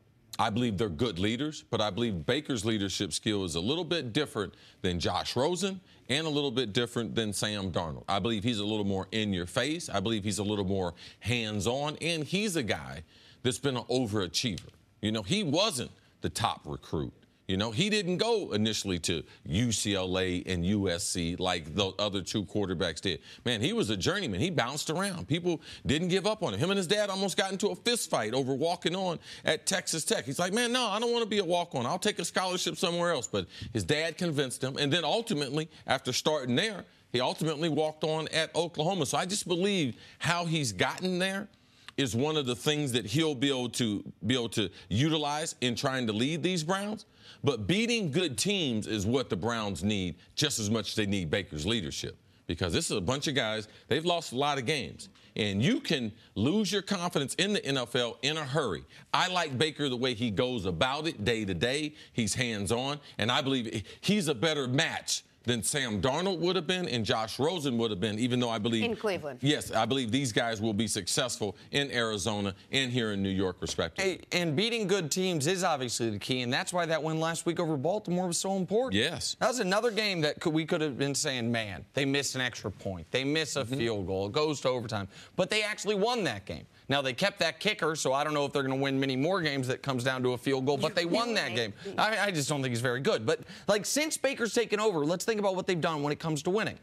I believe they're good leaders, but I believe Baker's leadership skill is a little bit different than Josh Rosen and a little bit different than Sam Darnold. I believe he's a little more in your face. I believe he's a little more hands-on, and he's a guy that's been an overachiever. You know, he wasn't the top recruit. You know, he didn't go initially to U C L A and U S C like the other two quarterbacks did. Man, he was a journeyman. He bounced around. People didn't give up on him. Him and his dad almost got into a fist fight over walking on at Texas Tech. He's like, man, no, I don't want to be a walk-on. I'll take a scholarship somewhere else. But his dad convinced him. And then ultimately, after starting there, he ultimately walked on at Oklahoma. So I just believe how he's gotten there is one of the things that he'll be able to be able to utilize in trying to lead these Browns. But beating good teams is what the Browns need just as much as they need Baker's leadership, because this is a bunch of guys, they've lost a lot of games. And you can lose your confidence in the N F L in a hurry. I like Baker the way he goes about it day to day. He's hands-on, and I believe he's a better match than Sam Darnold would have been and Josh Rosen would have been, even though I believe— in Cleveland. Yes, I believe these guys will be successful in Arizona and here in New York, respectively. Hey, and beating good teams is obviously the key, and that's why that win last week over Baltimore was so important. Yes. That was another game that could, we could have been saying, man, they missed an extra point. They miss a mm-hmm. field goal. It goes to overtime. But they actually won that game. Now, they kept that kicker, so I don't know if they're going to win many more games that comes down to a field goal, but they won that game. I, I just don't think he's very good. But, like, since Baker's taken over, let's think about what they've done when it comes to winning.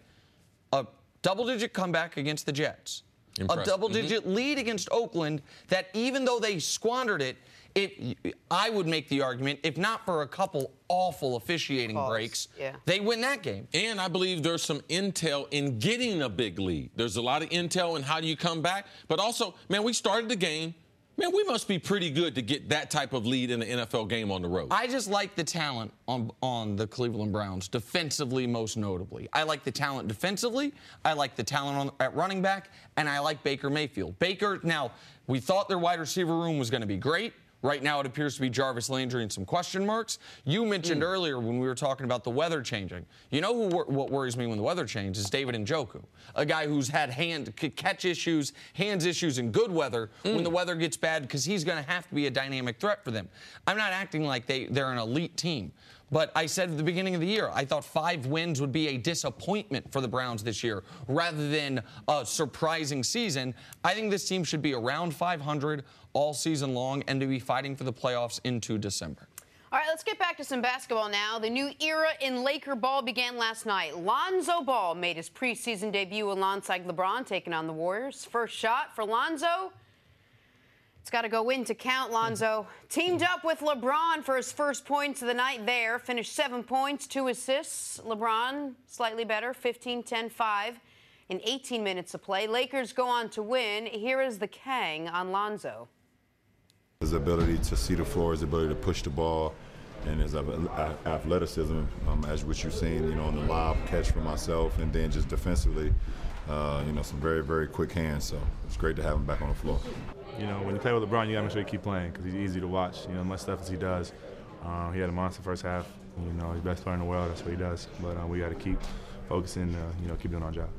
A double-digit comeback against the Jets. Impressive. A double-digit mm-hmm. lead against Oakland that even though they squandered it, it, I would make the argument, if not for a couple awful officiating Calls. breaks, yeah. they win that game. And I believe there's some intel in getting a big lead. There's a lot of intel in how do you come back. But also, man, we started the game Man, we must be pretty good to get that type of lead in an N F L game on the road. I just like the talent on on the Cleveland Browns, defensively most notably. I like the talent defensively. I like the talent on, at running back, and I like Baker Mayfield. Baker, now, we thought their wide receiver room was going to be great. Right now, it appears to be Jarvis Landry and some question marks. You mentioned mm. earlier when we were talking about the weather changing. You know who, what worries me when the weather changes is David Njoku, a guy who's had hand catch issues, hands issues in good weather mm. when the weather gets bad because he's going to have to be a dynamic threat for them. I'm not acting like they, they're an elite team. But I said at the beginning of the year, I thought five wins would be a disappointment for the Browns this year rather than a surprising season. I think this team should be around five hundred all season long and to be fighting for the playoffs into December. All right, let's get back to some basketball now. The new era in Laker ball began last night. Lonzo Ball made his preseason debut alongside LeBron, taking on the Warriors. First shot for Lonzo. It's got to go in to count. Lonzo teamed up with LeBron for his first points of the night there. Finished seven points, two assists. LeBron slightly better, fifteen, ten, five in eighteen minutes of play. Lakers go on to win. Here is the Kang on Lonzo. His ability to see the floor, his ability to push the ball, and his athleticism, um, as what you've seen, you know, on the lob catch for myself, and then just defensively, uh, you know, some very, very quick hands. So it's great to have him back on the floor. You know, when you play with LeBron, you got to make sure you keep playing because he's easy to watch. You know, much stuff as he does. Uh, he had a monster first half. You know, he's the best player in the world. That's what he does. But uh, we got to keep focusing, uh, you know, keep doing our job.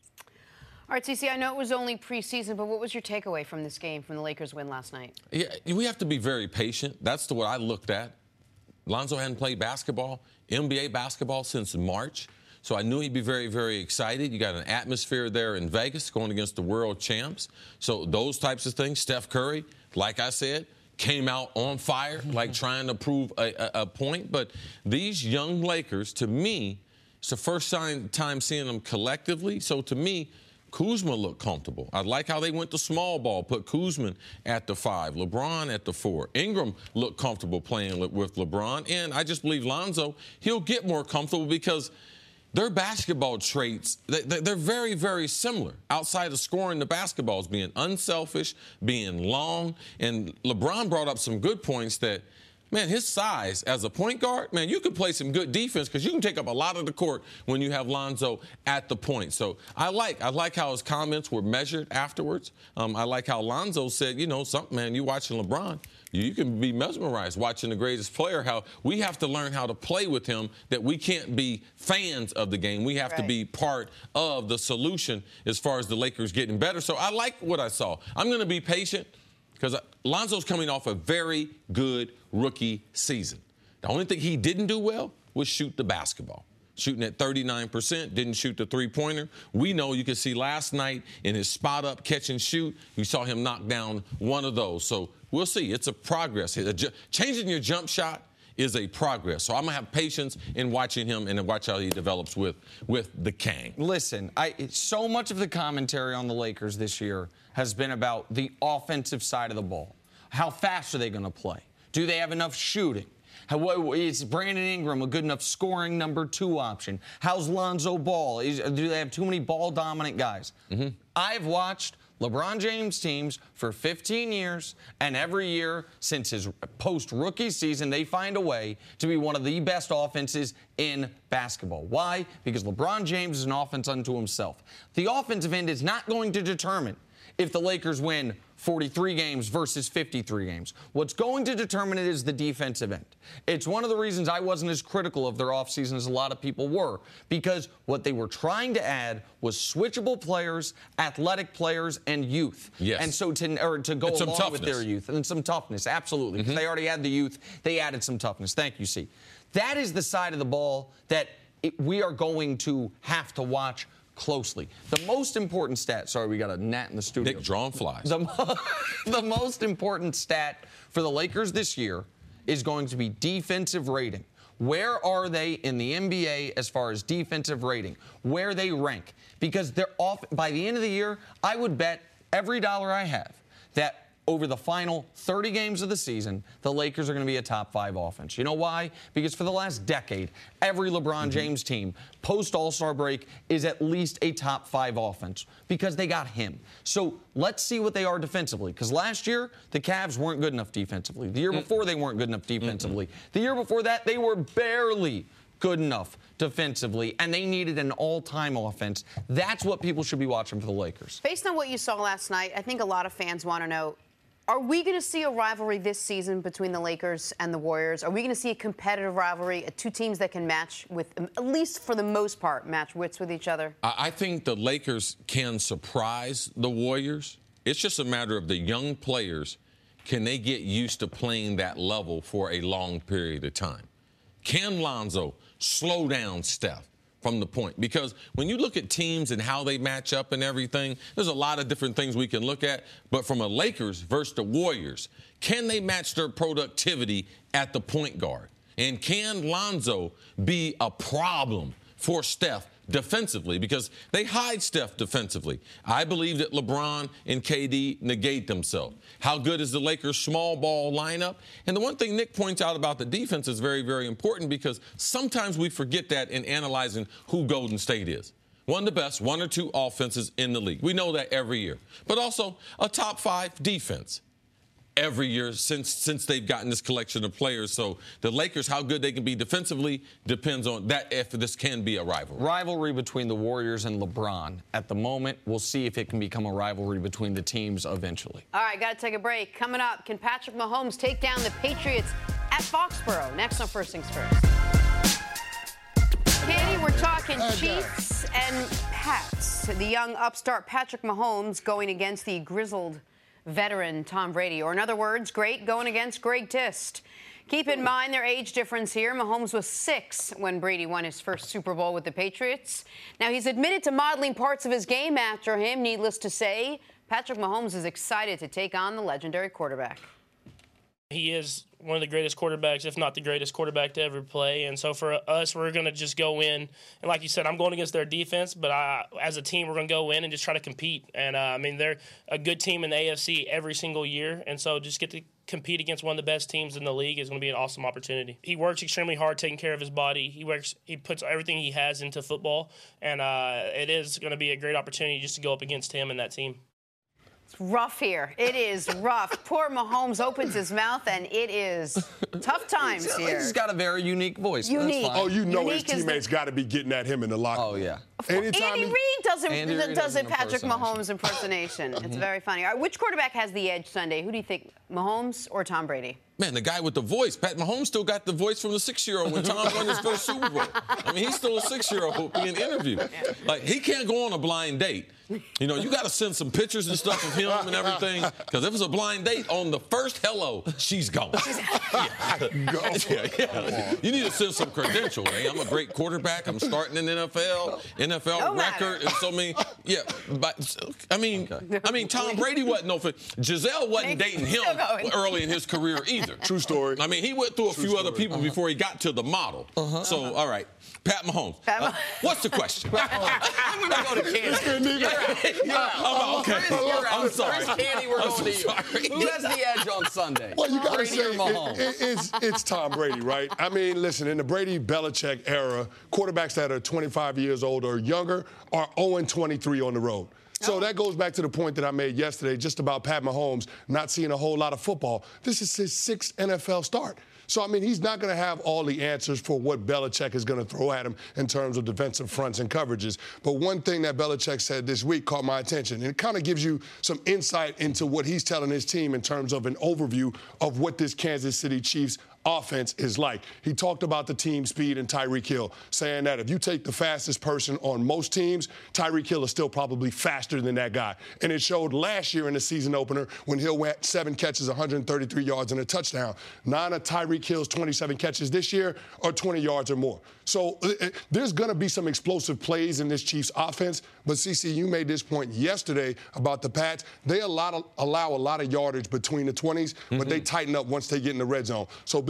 All right, C C, I know it was only preseason, but what was your takeaway from this game, from the Lakers' win last night? Yeah, we have to be very patient. That's the what I looked at. Lonzo hadn't played basketball, N B A basketball, since March. So I knew he'd be very, very excited. You got an atmosphere there in Vegas going against the world champs. So those types of things. Steph Curry, like I said, came out on fire, like trying to prove a, a, a point. But these young Lakers, to me, it's the first time, time seeing them collectively. So to me, Kuzma looked comfortable. I like how they went to small ball, put Kuzma at the five, LeBron at the four. Ingram looked comfortable playing with LeBron. And I just believe Lonzo, he'll get more comfortable because their basketball traits, they're very, very similar. Outside of scoring the basketballs, being unselfish, being long. And LeBron brought up some good points that, man, his size as a point guard, man, you can play some good defense because you can take up a lot of the court when you have Lonzo at the point. So I like I like how his comments were measured afterwards. Um, I like how Lonzo said, you know, something, man, you watching LeBron, you can be mesmerized watching the greatest player, how we have to learn how to play with him, that we can't be fans of the game. We have right. to be part of the solution as far as the Lakers getting better. So I like what I saw. I'm going to be patient because Lonzo's coming off a very good rookie season. The only thing he didn't do well was shoot the basketball. Shooting at thirty-nine percent, didn't shoot the three-pointer. We know, you could see last night in his spot-up catch and shoot, you saw him knock down one of those. So we'll see. It's a progress. Changing your jump shot is a progress. So I'm going to have patience in watching him and watch how he develops with, with the Kang. Listen, I, so much of the commentary on the Lakers this year has been about the offensive side of the ball. How fast are they going to play? Do they have enough shooting? How, is Brandon Ingram a good enough scoring number two option? How's Lonzo Ball? Is, do they have too many ball-dominant guys? Mm-hmm. I've watched LeBron James teams for fifteen years, and every year since his post-rookie season, they find a way to be one of the best offenses in basketball. Why? Because LeBron James is an offense unto himself. The offensive end is not going to determine if the Lakers win forty-three games versus fifty-three games. What's going to determine it is the defensive end. It's one of the reasons I wasn't as critical of their offseason as a lot of people were, because what they were trying to add was switchable players, athletic players, and youth. Yes. And so to, or to go and along toughness. with their youth. And some toughness, absolutely. Because mm-hmm. they already had the youth. They added some toughness. Thank you, C. That is the side of the ball that it, we are going to have to watch closely. The most important stat, sorry, we got a gnat in the studio. Nick drawing flies. The, the most important stat for the Lakers this year is going to be defensive rating. Where are they in the N B A as far as defensive rating? Where they rank? Because they're off by the end of the year, I would bet every dollar I have that over the final thirty games of the season, the Lakers are going to be a top five offense. You know why? Because for the last decade, every LeBron mm-hmm. James team post All-Star break is at least a top five offense because they got him. So let's see what they are defensively. Because last year, the Cavs weren't good enough defensively. The year before, they weren't good enough defensively. Mm-hmm. The year before that, they were barely good enough defensively, and they needed an all-time offense. That's what people should be watching for the Lakers. Based on what you saw last night, I think a lot of fans want to know, are we going to see a rivalry this season between the Lakers and the Warriors? Are we going to see a competitive rivalry, two teams that can match with, at least for the most part, match wits with each other? I think the Lakers can surprise the Warriors. It's just a matter of the young players. Can they get used to playing that level for a long period of time? Can Lonzo slow down Steph from the point? Because when you look at teams and how they match up and everything, there's a lot of different things we can look at. But from a Lakers versus the Warriors, can they match their productivity at the point guard? And can Lonzo be a problem for Steph defensively? Because they hide Steph defensively. I believe that LeBron and K D negate themselves. How good is the Lakers' small ball lineup? And the one thing Nick points out about the defense is very, very important because sometimes we forget that in analyzing who Golden State is. One of the best, one or two offenses in the league. We know that every year. But also a top five defense every year since since they've gotten this collection of players. So the Lakers, how good they can be defensively depends on that, if this can be a rivalry. Rivalry between the Warriors and LeBron. At the moment, we'll see if it can become a rivalry between the teams eventually. All right, got to take a break. Coming up, can Patrick Mahomes take down the Patriots at Foxborough? Next on First Things First. Katie, we're talking Chiefs and Pats. The young upstart Patrick Mahomes going against the grizzled veteran Tom Brady, or in other words, great going against Greg Tist. Keep in mind their age difference here. Mahomes was six when Brady won his first Super Bowl with the Patriots. Now, he's admitted to modeling parts of his game after him. Needless to say, Patrick Mahomes is excited to take on the legendary quarterback. He is one of the greatest quarterbacks, if not the greatest quarterback to ever play. And so for us, we're going to just go in. And like you said, I'm going against their defense, but I, as a team, we're going to go in and just try to compete. And, uh, I mean, they're a good team in the A F C every single year. And so just get to compete against one of the best teams in the league is going to be an awesome opportunity. He works extremely hard taking care of his body. He works. He puts everything he has into football. And uh, it is going to be a great opportunity just to go up against him and that team. It's rough here. It is rough. Poor Mahomes opens his mouth, and it is tough times he's, here. He's got a very unique voice. Unique. That's fine. Oh, you know Unique his teammates got to be getting at him in the locker room. Oh, yeah. Anytime Andy he, Reid does, a, Andy Reid does does a an Patrick impersonation. Mahomes impersonation. It's very funny. All right, which quarterback has the edge Sunday? Who do you think, Mahomes or Tom Brady? Man, the guy with the voice, Pat Mahomes, still got the voice from the six-year-old when Tom won his first Super Bowl. I mean, he's still a six-year-old being interviewed. Like, he can't go on a blind date. You know, you got to send some pictures and stuff of him and everything, because if it's a blind date, on the first hello, she's gone. yeah. Go. Yeah, yeah. You need to send some credentials. Hey, I'm a great quarterback. I'm starting in the N F L, N F L No record, matter. and so many. Yeah, but I mean, okay. I mean, Tom Brady wasn't no. Giselle wasn't dating him early in his career either. True story. I mean, he went through a True few story. other people uh-huh. before he got to the model. Uh-huh. So, uh-huh. all right, Pat Mahomes. Pat uh, what's the question? I'm going to go to Candy. Yeah. Yeah. I'm, okay. I'm sorry. First, Candy, we're I'm going so to you. sorry. Who has the edge on Sunday? Well, you got to Brady say or Mahomes? it, it, it's, it's Tom Brady, right? I mean, listen, in the Brady-Belichick era, quarterbacks that are twenty-five years old or younger are oh and twenty-three on the road. So that goes back to the point that I made yesterday just about Pat Mahomes not seeing a whole lot of football. This is his sixth N F L start. So, I mean, he's not going to have all the answers for what Belichick is going to throw at him in terms of defensive fronts and coverages. But one thing that Belichick said this week caught my attention, and it kind of gives you some insight into what he's telling his team in terms of an overview of what this Kansas City Chiefs offense is like. He talked about the team speed and Tyreek Hill, saying that if you take the fastest person on most teams, Tyreek Hill is still probably faster than that guy. And it showed last year in the season opener when Hill went seven catches, one hundred thirty-three yards, and a touchdown. Nine of Tyreek Hill's twenty-seven catches this year are twenty yards or more. So uh, there's going to be some explosive plays in this Chiefs offense. But, C C, you made this point yesterday about the Pats. They allow, allow a lot of yardage between the twenties, mm-hmm. but they tighten up once they get in the red zone. So Bill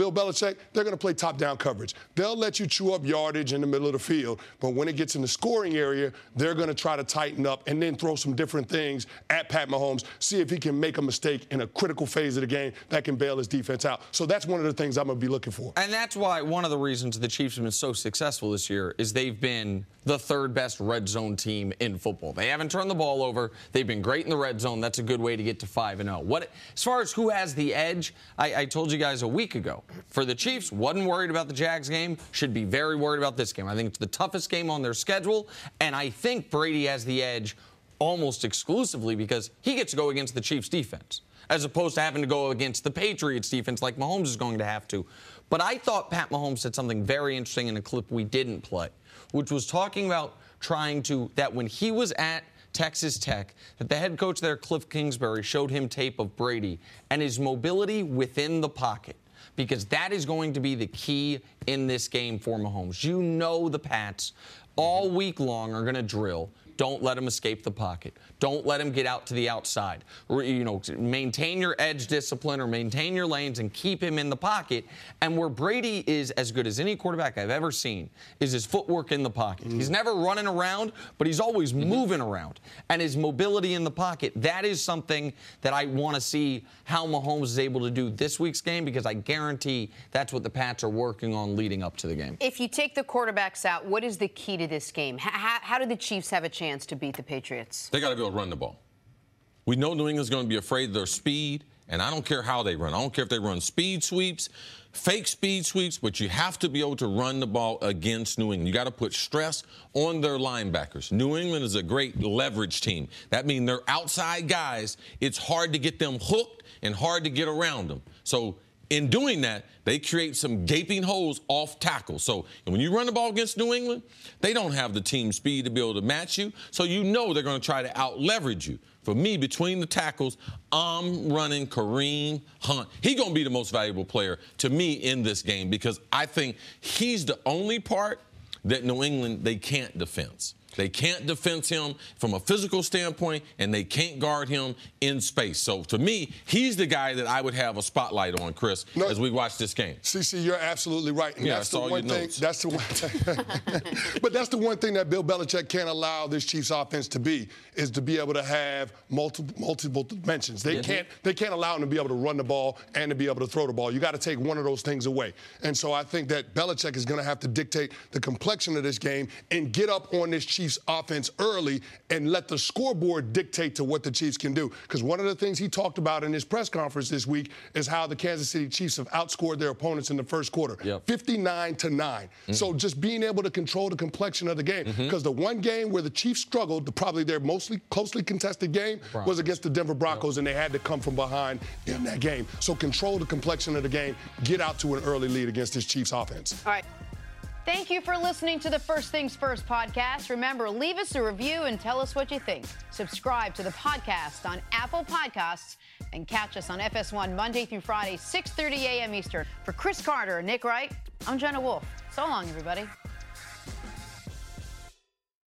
Bill Belichick, they're going to play top-down coverage. They'll let you chew up yardage in the middle of the field, but when it gets in the scoring area, they're going to try to tighten up and then throw some different things at Pat Mahomes, see if he can make a mistake in a critical phase of the game that can bail his defense out. So that's one of the things I'm going to be looking for. And that's why one of the reasons the Chiefs have been so successful this year is they've been the third best red zone team in football. They haven't turned the ball over. They've been great in the red zone. That's a good way to get to five and oh. What, as far as who has the edge, I, I told you guys a week ago. For the Chiefs, wasn't worried about the Jags game, should be very worried about this game. I think it's the toughest game on their schedule, and I think Brady has the edge almost exclusively because he gets to go against the Chiefs' defense, as opposed to having to go against the Patriots' defense like Mahomes is going to have to. But I thought Pat Mahomes said something very interesting in a clip we didn't play, which was talking about trying to, that when he was at Texas Tech, that the head coach there, Cliff Kingsbury, showed him tape of Brady and his mobility within the pocket, because that is going to be the key in this game for Mahomes. You know the Pats all week long are going to drill. Don't let him escape the pocket. Don't let him get out to the outside. You know, maintain your edge discipline or maintain your lanes and keep him in the pocket. And where Brady is as good as any quarterback I've ever seen is his footwork in the pocket. Mm-hmm. He's never running around, but he's always mm-hmm. moving around. And his mobility in the pocket, that is something that I want to see how Mahomes is able to do this week's game, because I guarantee that's what the Pats are working on leading up to the game. If you take the quarterbacks out, what is the key to this game? How, how do the Chiefs have a chance to beat the Patriots? They got to be able to run the ball. We know New England's going to be afraid of their speed, and I don't care how they run. I don't care if they run speed sweeps, fake speed sweeps, but you have to be able to run the ball against New England. You got to put stress on their linebackers. New England is a great leverage team. That means they're outside guys. It's hard to get them hooked and hard to get around them. So in doing that, they create some gaping holes off tackle. So when you run the ball against New England, they don't have the team speed to be able to match you. So you know they're going to try to out-leverage you. For me, between the tackles, I'm running Kareem Hunt. He's going to be the most valuable player to me in this game, because I think he's the only part that New England, they can't defense. They can't defense him from a physical standpoint, and they can't guard him in space. So, to me, he's the guy that I would have a spotlight on, Chris, no, as we watch this game. C C, you're absolutely right. And yeah, that's I the saw one your thing. notes. That's the one thing. But that's the one thing that Bill Belichick can't allow this Chiefs offense to be, is to be able to have multiple multiple dimensions. They mm-hmm. can't they can't allow them to be able to run the ball and to be able to throw the ball. You got to take one of those things away. And so I think that Belichick is going to have to dictate the complexion of this game and get up on this Chiefs offense early and let the scoreboard dictate to what the Chiefs can do. Because one of the things he talked about in his press conference this week is how the Kansas City Chiefs have outscored their opponents in the first quarter, yep. fifty-nine to nine. Mm-hmm. So just being able to control the complexion of the game. Because mm-hmm. the one game where the Chiefs struggled, the, probably their mostly closely contested game, Broncos. was against the Denver Broncos, yep. and they had to come from behind in that game. So control the complexion of the game, get out to an early lead against this Chiefs offense. All right. Thank you for listening to the First Things First podcast. Remember, leave us a review and tell us what you think. Subscribe to the podcast on Apple Podcasts and catch us on F S one Monday through Friday, six thirty a.m. Eastern. For Chris Carter and Nick Wright, I'm Jenna Wolf. So long, everybody.